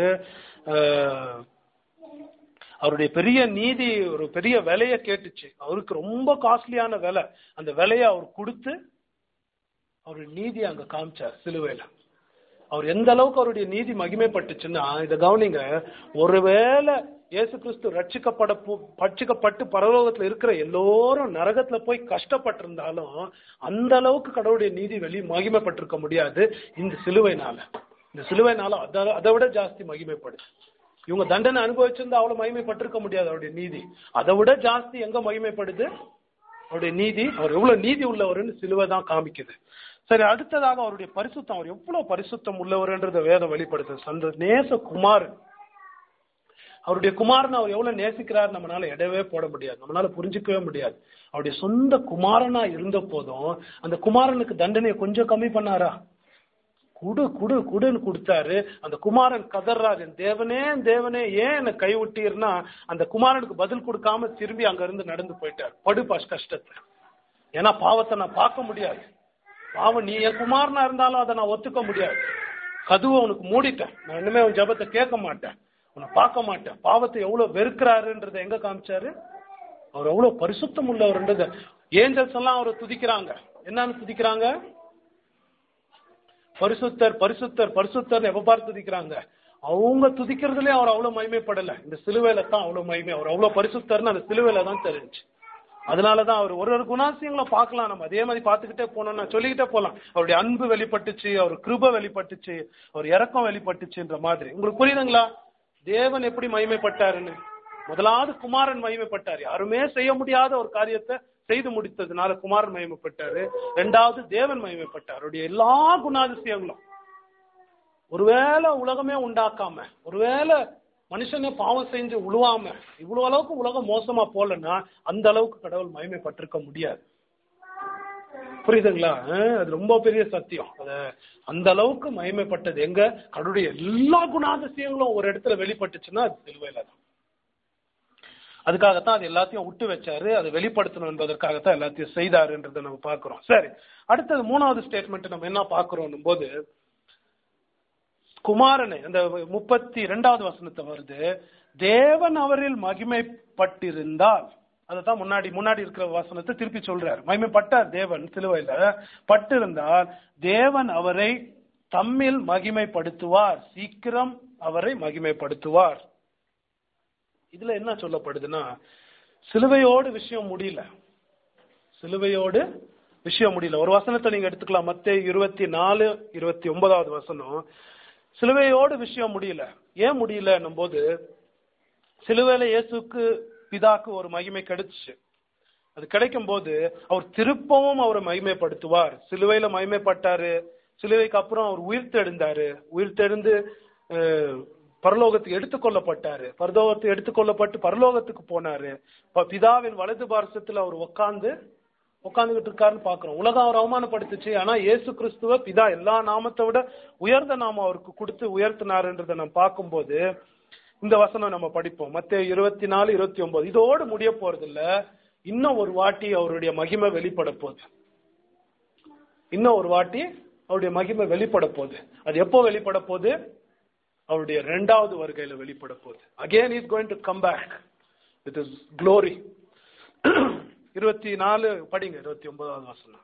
அவருடைய பெரிய நீதி ஒரு பெரிய விலையை கேட்டுச்சு. அவருக்கு ரொம்ப காஸ்ட்லியான விலை. அந்த விலையை அவர் கொடுத்து அவருடைய நீதி அங்க காமிச்சார் சிலுவையில. அவர் எந்த அளவுக்கு அவருடைய நீதி மகிமைப்பட்டுச்சுன்னா, இதை கவனிங்க, ஒருவேளை இயேசு கிறிஸ்து ரட்சிக்கப்பட பட்சிக்கப்பட்டு பரலோகத்துல இருக்கிற எல்லோரும் நரகத்துல போய் கஷ்டப்பட்டிருந்தாலும் அந்த அளவுக்கு கடவுளுடைய நீதி வெளி மகிமைப்பட்டிருக்க முடியாது இந்த சிலுவைனால. இந்த சிலுவைனால அதை அதை விட ஜாஸ்தி மகிமைப்படுது. இவங்க தண்டனை அனுபவிச்சிருந்தா அவ்வளவு மகிமைப்பட்டிருக்க முடியாது. அவருடைய நீதி அதை விட ஜாஸ்தி எங்க மகிமைப்படுது? அவருடைய நீதி. அவர் எவ்வளவு நீதி உள்ளவர்னு சிலுவை தான் காமிக்குது. சரி, அடுத்ததாக அவருடைய பரிசுத்தம். அவர் எவ்வளவு பரிசுத்தம் உள்ளவர்ன்றத வேதம் வெளிப்படுத்துது. அந்த நேச குமாரன், அவருடைய குமாரன் அவர் எவ்வளவு நேசிக்கிறார் நம்மளால எடவே போட முடியாது, நம்மளால புரிஞ்சுக்கவே முடியாது. அவருடைய சொந்த குமாரனா இருந்த போதும் அந்த குமாரனுக்கு தண்டனையை கொஞ்சம் கம்மி பண்ணாரா? குடு குடு குடுன்னு கொடுத்தாரு. அந்த குமாரன் கதர்றாரு, தேவனே தேவனே ஏன் என்ன கைவிட்டீர்னா அந்த குமாரனுக்கு பதில் கொடுக்காம திரும்பி அங்க இருந்து நடந்து போயிட்டார். படு கஷ்டத்தை. ஏன்னா பாவத்தை நான் பார்க்க முடியாது. பாவம் நீ என் குமாரனா இருந்தாலும் அதை நான் ஒத்துக்க முடியாது. கதுவை உனக்கு மூடிட்டேன். நான் இனிமே உன் ஜபத்தை கேட்க மாட்டேன், உன்னை பார்க்க மாட்டேன். பாவத்தை எவ்வளவு வெறுக்கிறாருன்றத எங்க காமிச்சாரு? அவர் எவ்வளவு பரிசுத்தம் உள்ளவர்ன்றத. ஏஞ்சல்ஸ் எல்லாம் அவரை துதிக்கிறாங்க. என்னன்னு துதிக்கிறாங்க? பரிசுத்தர் பரிசுத்தர் பரிசுத்தர் எப்ப பார்த்து துதிக்கிறாங்க. அவங்க துதிக்கிறதுலயே அவர் அவ்வளவு மகிமைப்படல. இந்த சிலுவையில தான் அவ்வளவு மகிமை. அவர் அவ்வளவு பரிசுத்தர்னு அந்த சிலுவையில தான் தெரிஞ்சு. அதனாலதான் அவர் ஒரு ஒரு குணாசியங்களை பார்க்கலாம். நம்ம அதே மாதிரி பார்த்துக்கிட்டே போனோம்னா சொல்லிக்கிட்டே போலாம். அவருடைய அன்பு வெளிப்பட்டுச்சு, அவர் கிருபை வெளிப்பட்டுச்சு, அவர் இரக்கம் வெளிப்பட்டுச்சுன்ற மாதிரி. உங்களுக்கு புரியுதுங்களா? தேவன் எப்படி மகிமைப்பட்டாருன்னு. முதலாவது குமாரன் மகிமைப்பட்டார். யாருமே செய்ய முடியாத ஒரு காரியத்தை செய்து முடித்ததுனால குமாரன் மகிமைப்பட்டாரு. இரண்டாவது தேவன் மகிமைப்பட்டார். அவருடைய எல்லா குணாதிசயங்களும். ஒருவேளை உலகமே உண்டாக்காம, ஒருவேளை மனுஷனே பாவம் செஞ்சு உழுவாம இவ்வளவு அளவுக்கு உலகம் மோசமா போலன்னா அந்த அளவுக்கு கடவுள் மகிமைப்பட்டிருக்க முடியாது. புரியுதுங்களா? அது ரொம்ப பெரிய சத்தியம். அத அந்த அளவுக்கு மகிமைப்பட்டது எங்க? கடவுளுடைய எல்லா குணாதிசயங்களும் ஒரு இடத்துல வெளிப்பட்டுச்சுன்னா அது சிலுவையில தான். அதுக்காகத்தான் அது எல்லாத்தையும் விட்டு வச்சாரு. அதை வெளிப்படுத்தணும் என்பதற்காகத்தான் எல்லாத்தையும் செய்தாருன்றதை நம்ம பார்க்கிறோம். சரி, அடுத்தது மூணாவது ஸ்டேட்மெண்ட் நம்ம என்ன பார்க்கிறோம் போது, குமாரனை அந்த முப்பத்தி இரண்டாவது வசனத்தை வருது, தேவன் அவரில் மகிமைப்பட்டிருந்தால் அதைத்தான் முன்னாடி முன்னாடி இருக்கிற வசனத்தை திருப்பி சொல்றாரு. மகிமைப்பட்டார் தேவன் சிலுவையில. பட்டு இருந்தால் தேவன் அவரை தம்மில் மகிமைப்படுத்துவார், சீக்கிரம் அவரை மகிமைப்படுத்துவார். இதுல என்ன சொல்லப்படுதுன்னா, சிலுவையோடு விஷயம் முடியல. சிலுவையோடு விஷயம் முடியல. ஒரு வசனத்தை நீங்க எடுத்துக்கலாம். மத்தேயு இருபத்தி நாலு இருபத்தி ஒன்பதாவது வசனம். சிலுவையோடு விஷயம் முடியல. ஏன் முடியல போது, சிலுவையில இயேசுக்கு பிதாக்கு ஒரு மகிமை கிடைச்சு. அது கிடைக்கும் போது அவர் திருப்பவும் அவரை மகிமைப்படுத்துவார். சிலுவையில மகிமைப்பட்டாரு, சிலுவைக்கு அப்புறம் அவர் உயிர்த்தெழுந்தாரு, உயிர்த்தெழுந்து பரலோகத்துக்கு எடுத்துக்கொள்ளப்பட்டாரு, பரலோகத்துக்கு எடுத்துக்கொள்ளப்பட்டு பரலோகத்துக்கு போனாரு. பிதாவின் வலது பார்சத்துல அவர் உட்கார்ந்து உட்கார்ந்துகிட்டு இருக்காருன்னு பாக்குறோம். உலகம் அவர் அவமானப்படுத்துச்சு. ஆனா இயேசு கிறிஸ்துவ பிதா எல்லா நாமத்தை விட உயர்ந்த நாமம் அவருக்கு கொடுத்து உயர்த்தினாருன்றதை நம்ம பார்க்கும்போது இந்த வசனம் நம்ம படிப்போம். மத்தேயு இருபத்தி நாலு இருபத்தி ஒன்பது. இதோடு முடிய போறது இல்ல, இன்னும் ஒரு வாட்டி அவருடைய மகிமை வெளிப்பட போகுது. இன்னும் ஒரு வாட்டி அவருடைய மகிமை வெளிப்பட போகுது. அது எப்போ வெளிப்பட போகுது? அவருடைய இரண்டாவது வருகையில வெளிப்பட போகுது. Again is going to come back with his glory. இருபத்தி நாலு படிங்க, இருபத்தி ஒன்பதாவது வசனம்.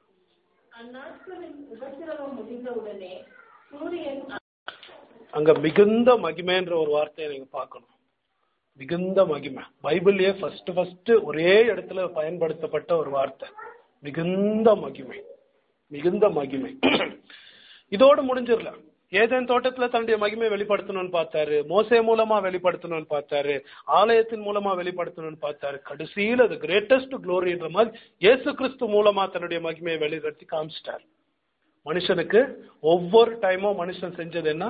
அங்க மிகுந்த மகிமைன்ற ஒரு வார்த்தையை நீங்க பார்க்கணும். மிகுந்த மகிமை பைபிள்லயே ஃபர்ஸ்ட் ஃபர்ஸ்ட் ஒரே இடத்துல பயன்படுத்தப்பட்ட ஒரு வார்த்தை, மிகுந்த மகிமை. மிகுந்த மகிமை இதோடு முடிஞ்சிடல. ஏதேன் தோட்டத்துல தன்னுடைய மகிமை வெளிப்படுத்தணும்னு பார்த்தாரு, மோசே மூலமா வெளிப்படுத்தணும்னு பார்த்தாரு, ஆலயத்தின் மூலமா வெளிப்படுத்தணும்னு பார்த்தாரு. கடைசியில் அது கிரேட்டஸ்ட் க்ளோரின்ற மாதிரி இயேசு கிறிஸ்து மூலமா தன்னுடைய மகிமையை வெளிப்படுத்தி காமிச்சிட்டார். மனுஷனுக்கு ஒவ்வொரு டைமும் மனுஷன் செஞ்சது என்ன?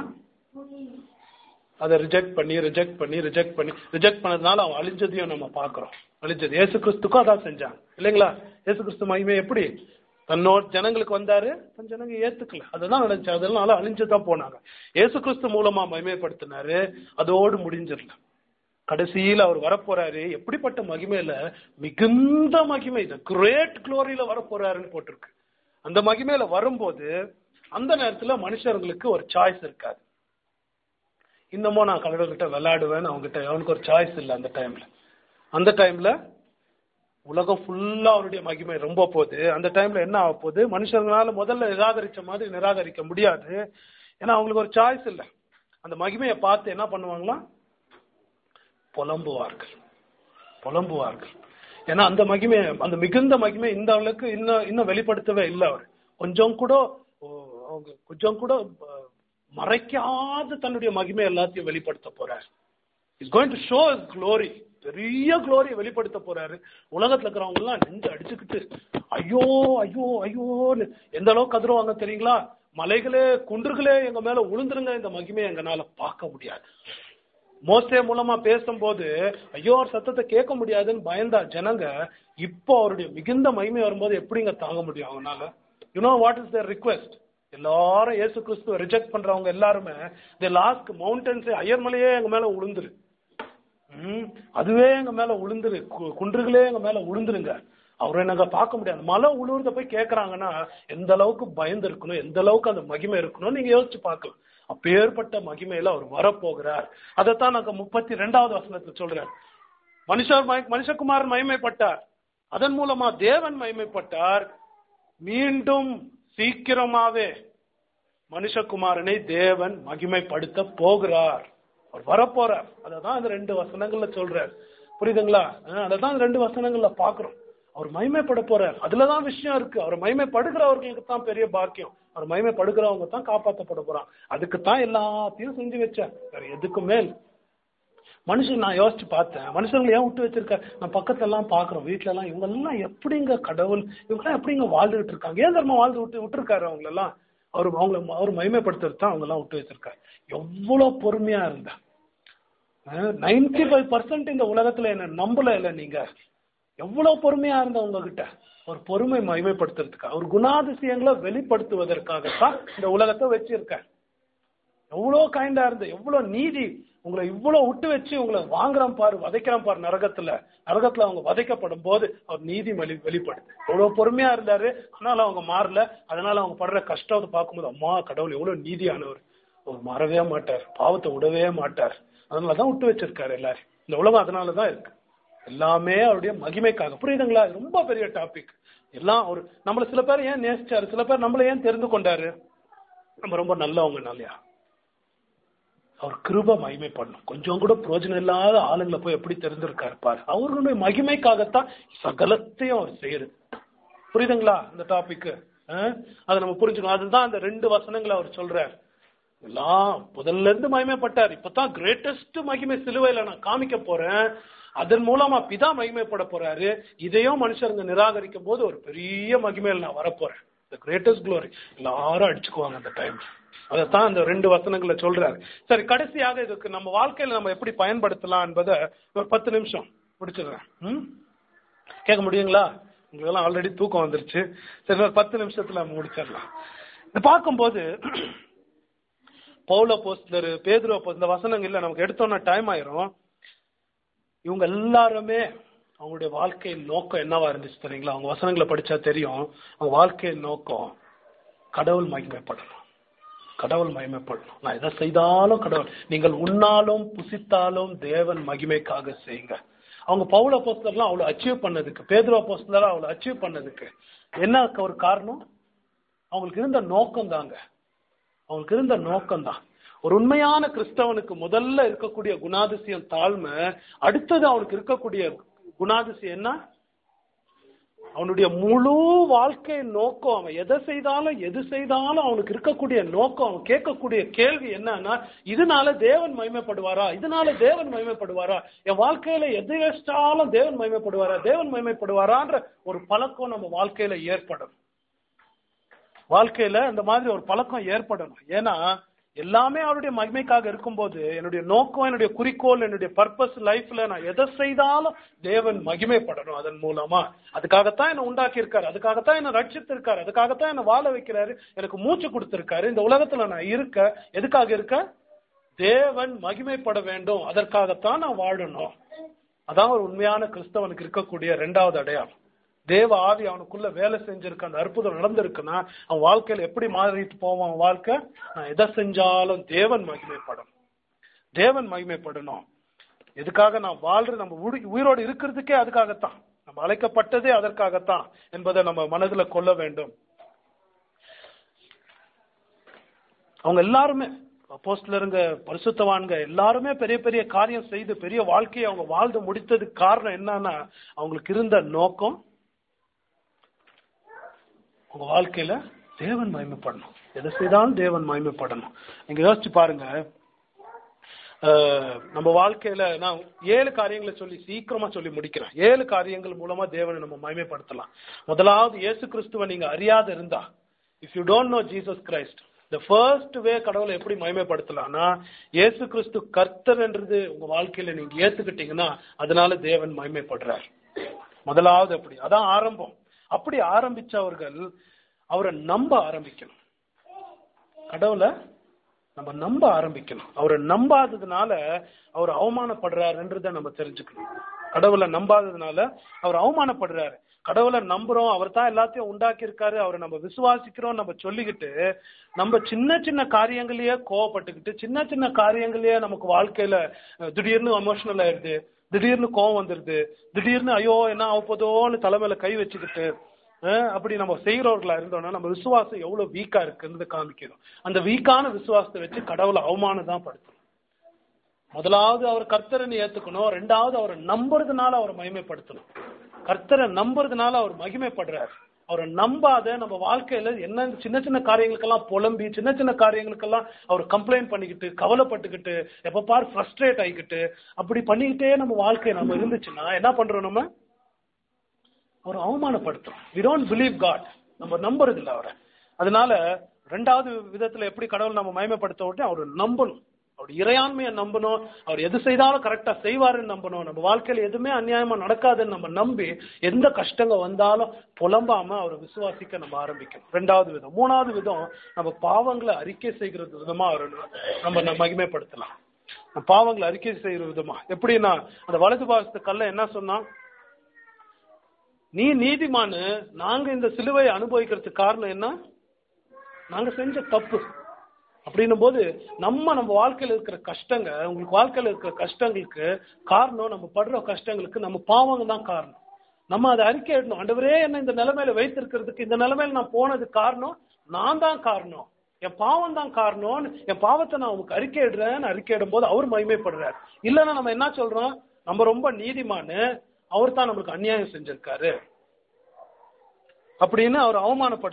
அதை ரிஜெக்ட் பண்ணி ரிஜெக்ட் பண்ணி ரிஜெக்ட் பண்ணி ரிஜெக்ட் பண்ணதுனால அவன் அழிஞ்சதையும் நம்ம பாக்குறோம். அழிஞ்சது இயேசு கிறிஸ்துக்கும் அதான் செஞ்சாங்க இல்லைங்களா? இயேசு கிறிஸ்து மகிமை எப்படி தன்னோட ஜனங்களுக்கு வந்தாரு, தன் ஜனங்க ஏத்துக்கல, அதுதான் நடந்துச்சு. அதனால அழிஞ்சுதான் போனாங்க. இயேசு கிறிஸ்து மூலமா மகிமைப்படுத்தினாரு, அதோடு முடிஞ்சிடல. கடைசியில் அவர் வரப்போறாரு. எப்படிப்பட்ட மகிமையில? மிகுந்த மகிமை, கிரேட் குளோரியில வரப்போறாருன்னு போட்டிருக்கு. அந்த மகிமையில வரும்போது அந்த நேரத்துல மனுஷர்களுக்கு ஒரு சாய்ஸ் இருக்காது. இன்னமும் நான் கடவுள்கிட்ட விளையாடுவேன், அவங்ககிட்ட அவனுக்கு ஒரு சாய்ஸ் இல்லை. அந்த டைம்ல அந்த டைம்ல உலகம் ஃபுல்லா அவருடைய மகிமை ரொம்ப போகுது. அந்த டைம்ல என்ன ஆக போகுது? மனுஷங்களால முதல்ல நிராகரிச்ச மாதிரி நிராகரிக்க முடியாது. ஏன்னா அவங்களுக்கு ஒரு சாய்ஸ் இல்லை. அந்த மகிமையை பார்த்து என்ன பண்ணுவாங்களா? புலம்புவார்கள், புலம்புவார்கள். ஏன்னா அந்த மகிமை, அந்த மிகுந்த மகிமை இந்த அளவுக்கு இன்னும் இன்னும் வெளிப்படுத்தவே இல்லை. அவர் கொஞ்சம் கூட அவங்க கொஞ்சம் கூட மறைக்காத தன்னுடைய மகிமை எல்லாத்தையும் வெளிப்படுத்த போறார். Is going to show his glory. பெரிய க்ளோரியை வெளிப்படுத்த போறாரு. உலகத்துல இருக்கிறவங்க எல்லாம் நெஞ்சு அடிச்சுக்கிட்டு ஐயோ ஐயோ ஐயோன்னு எந்த அளவுக்கு கதறுவாங்க தெரியுங்களா? மலைகளே குன்றுகளே எங்க மேல உளுந்துருங்க, இந்த மகிமையை எங்கனால பார்க்க முடியாது. மோசே மூலமா பேசும்போது ஐயோ அவர் சத்தத்தை கேட்க முடியாதுன்னு பயந்தா ஜனங்க. இப்போ அவருடைய மிகுந்த மகிமை வரும்போது எப்படிங்க தாங்க முடியும் அவனால? You know what is there request? எல்லாரும் இயேசு கிறிஸ்துவ ரிஜெக்ட் பண்றவங்க எல்லாருமே தி லாஸ்ட் மவுண்டன்ஸ் அயர்மலையே எங்க மேல உளுந்துரு, உம் அதுவே எங்க மேல உளுந்துரு, குன்றுகளே எங்க மேல உளுந்துருங்க, அவரை நாங்க பார்க்க முடியாது. மலை உழுவுறத போய் கேட்கறாங்கன்னா எந்த அளவுக்கு பயந்து இருக்கணும், எந்த அளவுக்கு அந்த மகிமை இருக்கணும் நீங்க யோசிச்சு பார்க்கலாம். அப்பேற்பட்ட மகிமையில அவர் வரப்போகிறார். அதைத்தான் நாங்க முப்பத்தி ரெண்டாவது வசனத்துல சொல்றார். மனுஷர் மனுஷகுமாரன் மகிமைப்பட்டார், அதன் மூலமா தேவன் மகிமைப்பட்டார். மீண்டும் சீக்கிரமாவே மனுஷகுமாரனை தேவன் மகிமைப்படுத்த போகிறார். அவர் வரப்போறார். அததான் அந்த ரெண்டு வசனங்கள்ல சொல்றார். புரியுதுங்களா? அததான் அந்த ரெண்டு வசனங்கள்ல பாக்குறோம். அவர் மகிமைப்பட போறார். அதுலதான் விஷயம் இருக்கு. அவர் மகிமைப்படுகிறவர்களுக்கு தான் பெரிய பாக்கியம். அவர் மகிமைப்படுகிறவங்க தான் காப்பாற்றப்பட போறான். அதுக்குத்தான் எல்லாத்தையும் செஞ்சு வச்சார். வேற எதுக்கு மேல் மனுஷன் நான் யோசிச்சு பார்த்தேன், மனுஷங்களை ஏன் விட்டு வச்சிருக்க? நான் பக்கத்துல எல்லாம் பாக்குறோம், வீட்டுல எல்லாம் இவங்க எல்லாம் எப்படிங்க கடவுள், இவங்க எல்லாம் எப்படிங்க வாழ்ந்துகிட்டு இருக்காங்க? ஏன் தர்மம் வாழ்ந்து விட்டு விட்டுருக்காரு அவங்கள எல்லாம்? அவரு அவங்கள அவர் மகிமைப்படுத்துறது தான் அவங்க எல்லாம் விட்டு வச்சிருக்காரு. எவ்வளவு பொறுமையா இருந்தா. நைன்டி ஃபைவ் பர்சன்ட் இந்த உலகத்துல என்ன நம்பல இல்ல நீங்க. எவ்வளவு பொறுமையா இருந்த உங்ககிட்ட ஒரு பொறுமை மகிமைப்படுத்துறதுக்காக, ஒரு குணாதிசயங்களை வெளிப்படுத்துவதற்காகத்தான் இந்த உலகத்தை வச்சிருக்காரு. எவ்வளவு கைண்டா இருந்த, எவ்வளவு நீதி, உங்களை இவ்வளவு விட்டு வச்சு உங்களை வாங்குறான் பாரு, வதைக்கிறான் பாரு நரகத்துல. நரகத்துல அவங்க வதைக்கப்படும் போது அவர் நீதி வெளி வெளிப்படுது. எவ்வளவு பொறுமையா இருந்தாரு. அதனால அவங்க மாறல. அதனால அவங்க படுற கஷ்டத்தை பார்க்கும்போது அம்மா கடவுள் எவ்வளவு நீதியானவர், அவர் மாறவே மாட்டார், பாவத்தை விடவே மாட்டார். அதனாலதான் விட்டு வச்சிருக்காரு எல்லாரும். இந்த உலகம் அதனாலதான் இருக்கு. எல்லாமே அவருடைய மகிமைக்காக. புரியுதுங்களா? ரொம்ப பெரிய டாபிக். எல்லாம் ஒரு நம்மள சில பேர் ஏன் நேசிச்சாரு, சில பேர் நம்மள ஏன் தெரிந்து கொண்டாரு? நம்ம ரொம்ப நல்லவங்க இல்லையா? அவர் கிருபை மகிமைப்படணும். கொஞ்சம் கூட பிரயோஜனம் இல்லாத ஆளுங்களை போய் எப்படி தெரிஞ்சிருக்காரு பாரு. அவர்களுடைய மகிமைக்காகத்தான் சகலத்தையும் அவர் செய்யறது. புரியுதுங்களா இந்த டாபிக்? அதை நம்ம புரிஞ்சுக்கணும். அதுதான் அந்த ரெண்டு வசனங்களை அவர் சொல்றார். எல்லாம் முதல்ல இருந்து மகிமைப்பட்டார், இப்பதான் கிரேட்டஸ்ட் மகிமை சிலுவையில நான் காமிக்க போறேன், அதன் மூலமா பிதா மகிமைப்பட போறாரு. இதையும் மனுஷருங்க நிராகரிக்கும் போது ஒரு பெரிய மகிமையில நான் வரப்போறேன், the greatest glory. எல்லாரும் அடிச்சுக்குவாங்க அந்த டைம். அதைத்தான் அந்த ரெண்டு வசனங்களை சொல்றாரு. சரி, கடைசியாக இதுக்கு நம்ம வாழ்க்கையில நம்ம எப்படி பயன்படுத்தலாம் என்பதை ஒரு பத்து நிமிஷம் முடிச்சிடுறேன். ம் கேட்க முடியுங்களா? உங்களுக்கெல்லாம் ஆல்ரெடி தூக்கம் வந்துருச்சு. சரி, ஒரு பத்து நிமிஷத்துல நம்ம முடிச்சிடலாம். இதை பார்க்கும்போது பவுல் அப்போஸ்தலர், பேதுரு அப்போஸ்தலர், இந்த வசனங்கள்ல நமக்கு எடுத்தோன்னா டைம் ஆயிரும். இவங்க எல்லாருமே அவங்களுடைய வாழ்க்கையின் நோக்கம் என்னவா இருந்துச்சு தெரியுங்களா? அவங்க வசனங்களை படிச்சா தெரியும். அவங்க வாழ்க்கையின் நோக்கம் கடவுள் மகிமைப்படணும், கடவுள் மகிமைப்படணும். நான் எதை செய்தாலும் கடவுள், நீங்கள் உண்ணாலும் புசித்தாலும் தேவன் மகிமைக்காக செய்யுங்க. அவங்க பவுல் அப்போஸ்தலர்லாம் அவ்வளவு அச்சீவ் பண்ணதுக்கு, பேதுரு அப்போஸ்தலர் அவ்வளவு அச்சீவ் பண்ணதுக்கு என்ன ஒரு காரணம்? அவங்களுக்கு இருந்த நோக்கம் தாங்க. அவங்களுக்கு இருந்த நோக்கம் தான். ஒரு உண்மையான கிறிஸ்தவனுக்கு முதல்ல இருக்கக்கூடிய குணாதிசயம் தாழ்மை. அடுத்தது அவனுக்கு இருக்கக்கூடிய குணாதிசயம் என்ன? அவனுடைய முழு வாழ்க்கை நோக்கம், அவன் எதை செய்தாலும் எது செய்தாலும் அவனுக்கு இருக்கக்கூடிய நோக்கம், அவன் கேட்கக்கூடிய கேள்வி என்னன்னா, இதனால தேவன் மகிமைப்படுவாரா, இதனால தேவன் மகிமைப்படுவாரா, என் வாழ்க்கையில எது வச்சாலும் தேவன் மகிமைப்படுவாரா, தேவன் மகிமைப்படுவாரான்ற ஒரு பழக்கம் நம்ம வாழ்க்கையில ஏற்படும். வாழ்க்கையில அந்த மாதிரி ஒரு பழக்கம் ஏற்படணும். ஏன்னா எல்லாமே அவருடைய மகிமைக்காக இருக்கும்போது என்னுடைய நோக்கம், என்னுடைய குறிக்கோள், என்னுடைய பர்பஸ் லைஃப்ல நான் எதை செய்தாலும் தேவன் மகிமைப்படணும். அதன் மூலமா அதுக்காகத்தான் என்ன உண்டாக்கி இருக்காரு, அதுக்காகத்தான் என்ன ரட்சித்திருக்காரு, அதுக்காகத்தான் என்ன வாழ வைக்கிறாரு, எனக்கு மூச்சு கொடுத்திருக்காரு. இந்த உலகத்துல நான் இருக்க எதுக்காக இருக்க? தேவன் மகிமைப்பட வேண்டும், அதற்காகத்தான் நான் வாழணும். அதான் ஒரு உண்மையான கிறிஸ்தவனுக்கு இருக்கக்கூடிய இரண்டாவது அடையாளம். தேவ ஆவி அவனுக்குள்ள வேலை செஞ்சிருக்கு, அந்த அற்புதம் நடந்திருக்குன்னா அவன் வாழ்க்கையில எப்படி மாறிட்டு போவான்? வாழ்க்கை, நான் எதை செஞ்சாலும் தேவன் மகிமைப்படணும், தேவன் மகிமைப்படணும். எதுக்காக நான் வாழ்றது? நம்ம உயிரோடு இருக்கிறதுக்கே அதுக்காகத்தான், நம்ம அழைக்கப்பட்டதே அதற்காகத்தான் என்பதை நம்ம மனதில் கொள்ள வேண்டும். அவங்க எல்லாருமே அப்போஸ்தலருங்க, பரிசுத்தவான்க எல்லாருமே பெரிய பெரிய காரியம் செய்து பெரிய வாழ்க்கையை அவங்க வாழ்ந்து முடித்ததுக்கு காரணம் என்னன்னா, அவங்களுக்கு இருந்த நோக்கம் உங்க வாழ்க்கையில தேவன் மகிமைப்படணும், எதை செய்தாலும் தேவன் மகிமைப்படணும். நீங்க யோசிச்சு பாருங்க, நம்ம வாழ்க்கையில நான் ஏழு காரியங்களை சொல்லி சீக்கிரமா சொல்லி முடிக்கிறேன். ஏழு காரியங்கள் மூலமா தேவனை நம்ம மகிமைப்படுத்தலாம். முதலாவது, இயேசு கிறிஸ்துவை நீங்க அறியாத இருந்தா, if you don't know Jesus Christ, the first way கடவுளை எப்படி மகிமைப்படுத்தலாம்னா, இயேசு கிறிஸ்து கர்த்தர் என்றது உங்க வாழ்க்கையில நீங்க ஏத்துக்கிட்டீங்கன்னா அதனால தேவன் மகிமைப்படுறார். முதலாவது அப்படி, அதான் ஆரம்பம். அப்படி ஆரம்பிச்சவர்கள் அவரை நம்ப ஆரம்பிக்கணும். கடவுளை நம்ம நம்ப ஆரம்பிக்கணும். அவரை நம்பாததுனால அவர் அவமானப்படுறாருன்றத நம்ம தெரிஞ்சுக்கணும். கடவுளை நம்பாததுனால அவர் அவமானப்படுறாரு. கடவுளை நம்புறோம், அவர் தான் எல்லாத்தையும் உண்டாக்கி இருக்காரு, அவரை நம்ம விசுவாசிக்கிறோம் நம்ம சொல்லிக்கிட்டு நம்ம சின்ன சின்ன காரியங்களையே கோவப்பட்டுக்கிட்டு, சின்ன சின்ன காரியங்களையே நமக்கு வாழ்க்கையில திடீர்னு எமோஷனல் ஆயிடுது, திடீர்னு கோவம் வந்துருது, திடீர்னு ஐயோ என்ன ஆகப்போதோன்னு தலைமையில கை வச்சுக்கிட்டு அப்படி நம்ம செய்யறவர்களா இருந்தோம்னா நம்ம விசுவாசம் எவ்வளவு வீக்கா இருக்குன்னு காமிக்கிறோம். அந்த வீக்கான விசுவாசத்தை வச்சு கடவுளை அவமானம் தான் படுத்தணும். முதலாவது அவர் கர்த்தரை ஏத்துக்கணும், ரெண்டாவது அவரை நம்புறதுனால அவரை மகிமைப்படுத்தணும். கர்த்தரை நம்புறதுனால அவர் மகிமைப்படுறாரு. அவரை நம்பாத நம்ம வாழ்க்கையில என்ன சின்ன சின்ன காரியங்களுக்கெல்லாம் புலம்பி, சின்ன சின்ன காரியங்களுக்கெல்லாம் அவர் கம்ப்ளைண்ட் பண்ணிக்கிட்டு, கவலைப்பட்டுக்கிட்டு, எப்ப பாரு ஃப்ரஸ்ட்ரேட் ஆகிக்கிட்டு, அப்படி பண்ணிக்கிட்டே நம்ம வாழ்க்கை நம்ம இருந்துச்சுன்னா என்ன பண்றோம்? நம்ம அவர் அவமானப்படுத்துறோம். we don't believe God, நம்ம நம்புறது இல்லை அவரை. அதனால ரெண்டாவது விதத்துல எப்படி கடவுள் நம்ம மகிமைப்படுத்த விட்டு அவரை நம்பணும், அவருடைய இறையாண்மையை நம்பணும், அவர் எது செய்தாலும் கரெக்டா செய்வாருன்னு நம்பணும். நம்ம வாழ்க்கையில எதுவுமே அநியாயமா நடக்காதுன்னு நம்ம நம்பி எந்த கஷ்டங்கள் வந்தாலும் புலம்பாம அவரை விசுவாசிக்க நம்ம ஆரம்பிக்கணும். ரெண்டாவது விதம். மூணாவது விதம், நம்ம பாவங்களை அறிக்கை செய்கிறது விதமா அவர் நம்ம நம்ம மகிமைப்படுத்தலாம். பாவங்களை அறிக்கை செய்யற விதமா எப்படின்னா, அந்த வலது பாகத்து கல்ல என்ன சொன்னா, நீ நீதிமானு, நாங்க இந்த சிலுவையை அனுபவிக்கிறதுக்கு காரணம் என்ன? நாங்க செஞ்ச தப்பு. அப்படின்னும் போது நம்ம நம்ம வாழ்க்கையில் இருக்கிற கஷ்டங்க, உங்களுக்கு வாழ்க்கையில் இருக்கிற கஷ்டங்களுக்கு காரணம், நம்ம படுற கஷ்டங்களுக்கு நம்ம பாவங்க தான் காரணம். நம்ம அதை அறிக்கை இடணும். ஆண்டவரே என்ன இந்த நிலைமையில வைத்திருக்கிறதுக்கு, இந்த நிலைமையில நான் போனதுக்கு காரணம் நான் தான் காரணம், என் பாவம் தான் காரணம், என் பாவத்தை நான் உங்களுக்கு அறிக்கை இடுறேன்னு அறிக்கை இடும் போது அவர் மகிமைப்படுறார். இல்லைன்னா நம்ம என்ன சொல்றோம், நம்ம ரொம்ப நீதிமானு, அவர் தான் நம்மளுக்கு அநியாயம் செஞ்சிருக்காரு அப்படின்னு அவர் அவமானப்படுத்த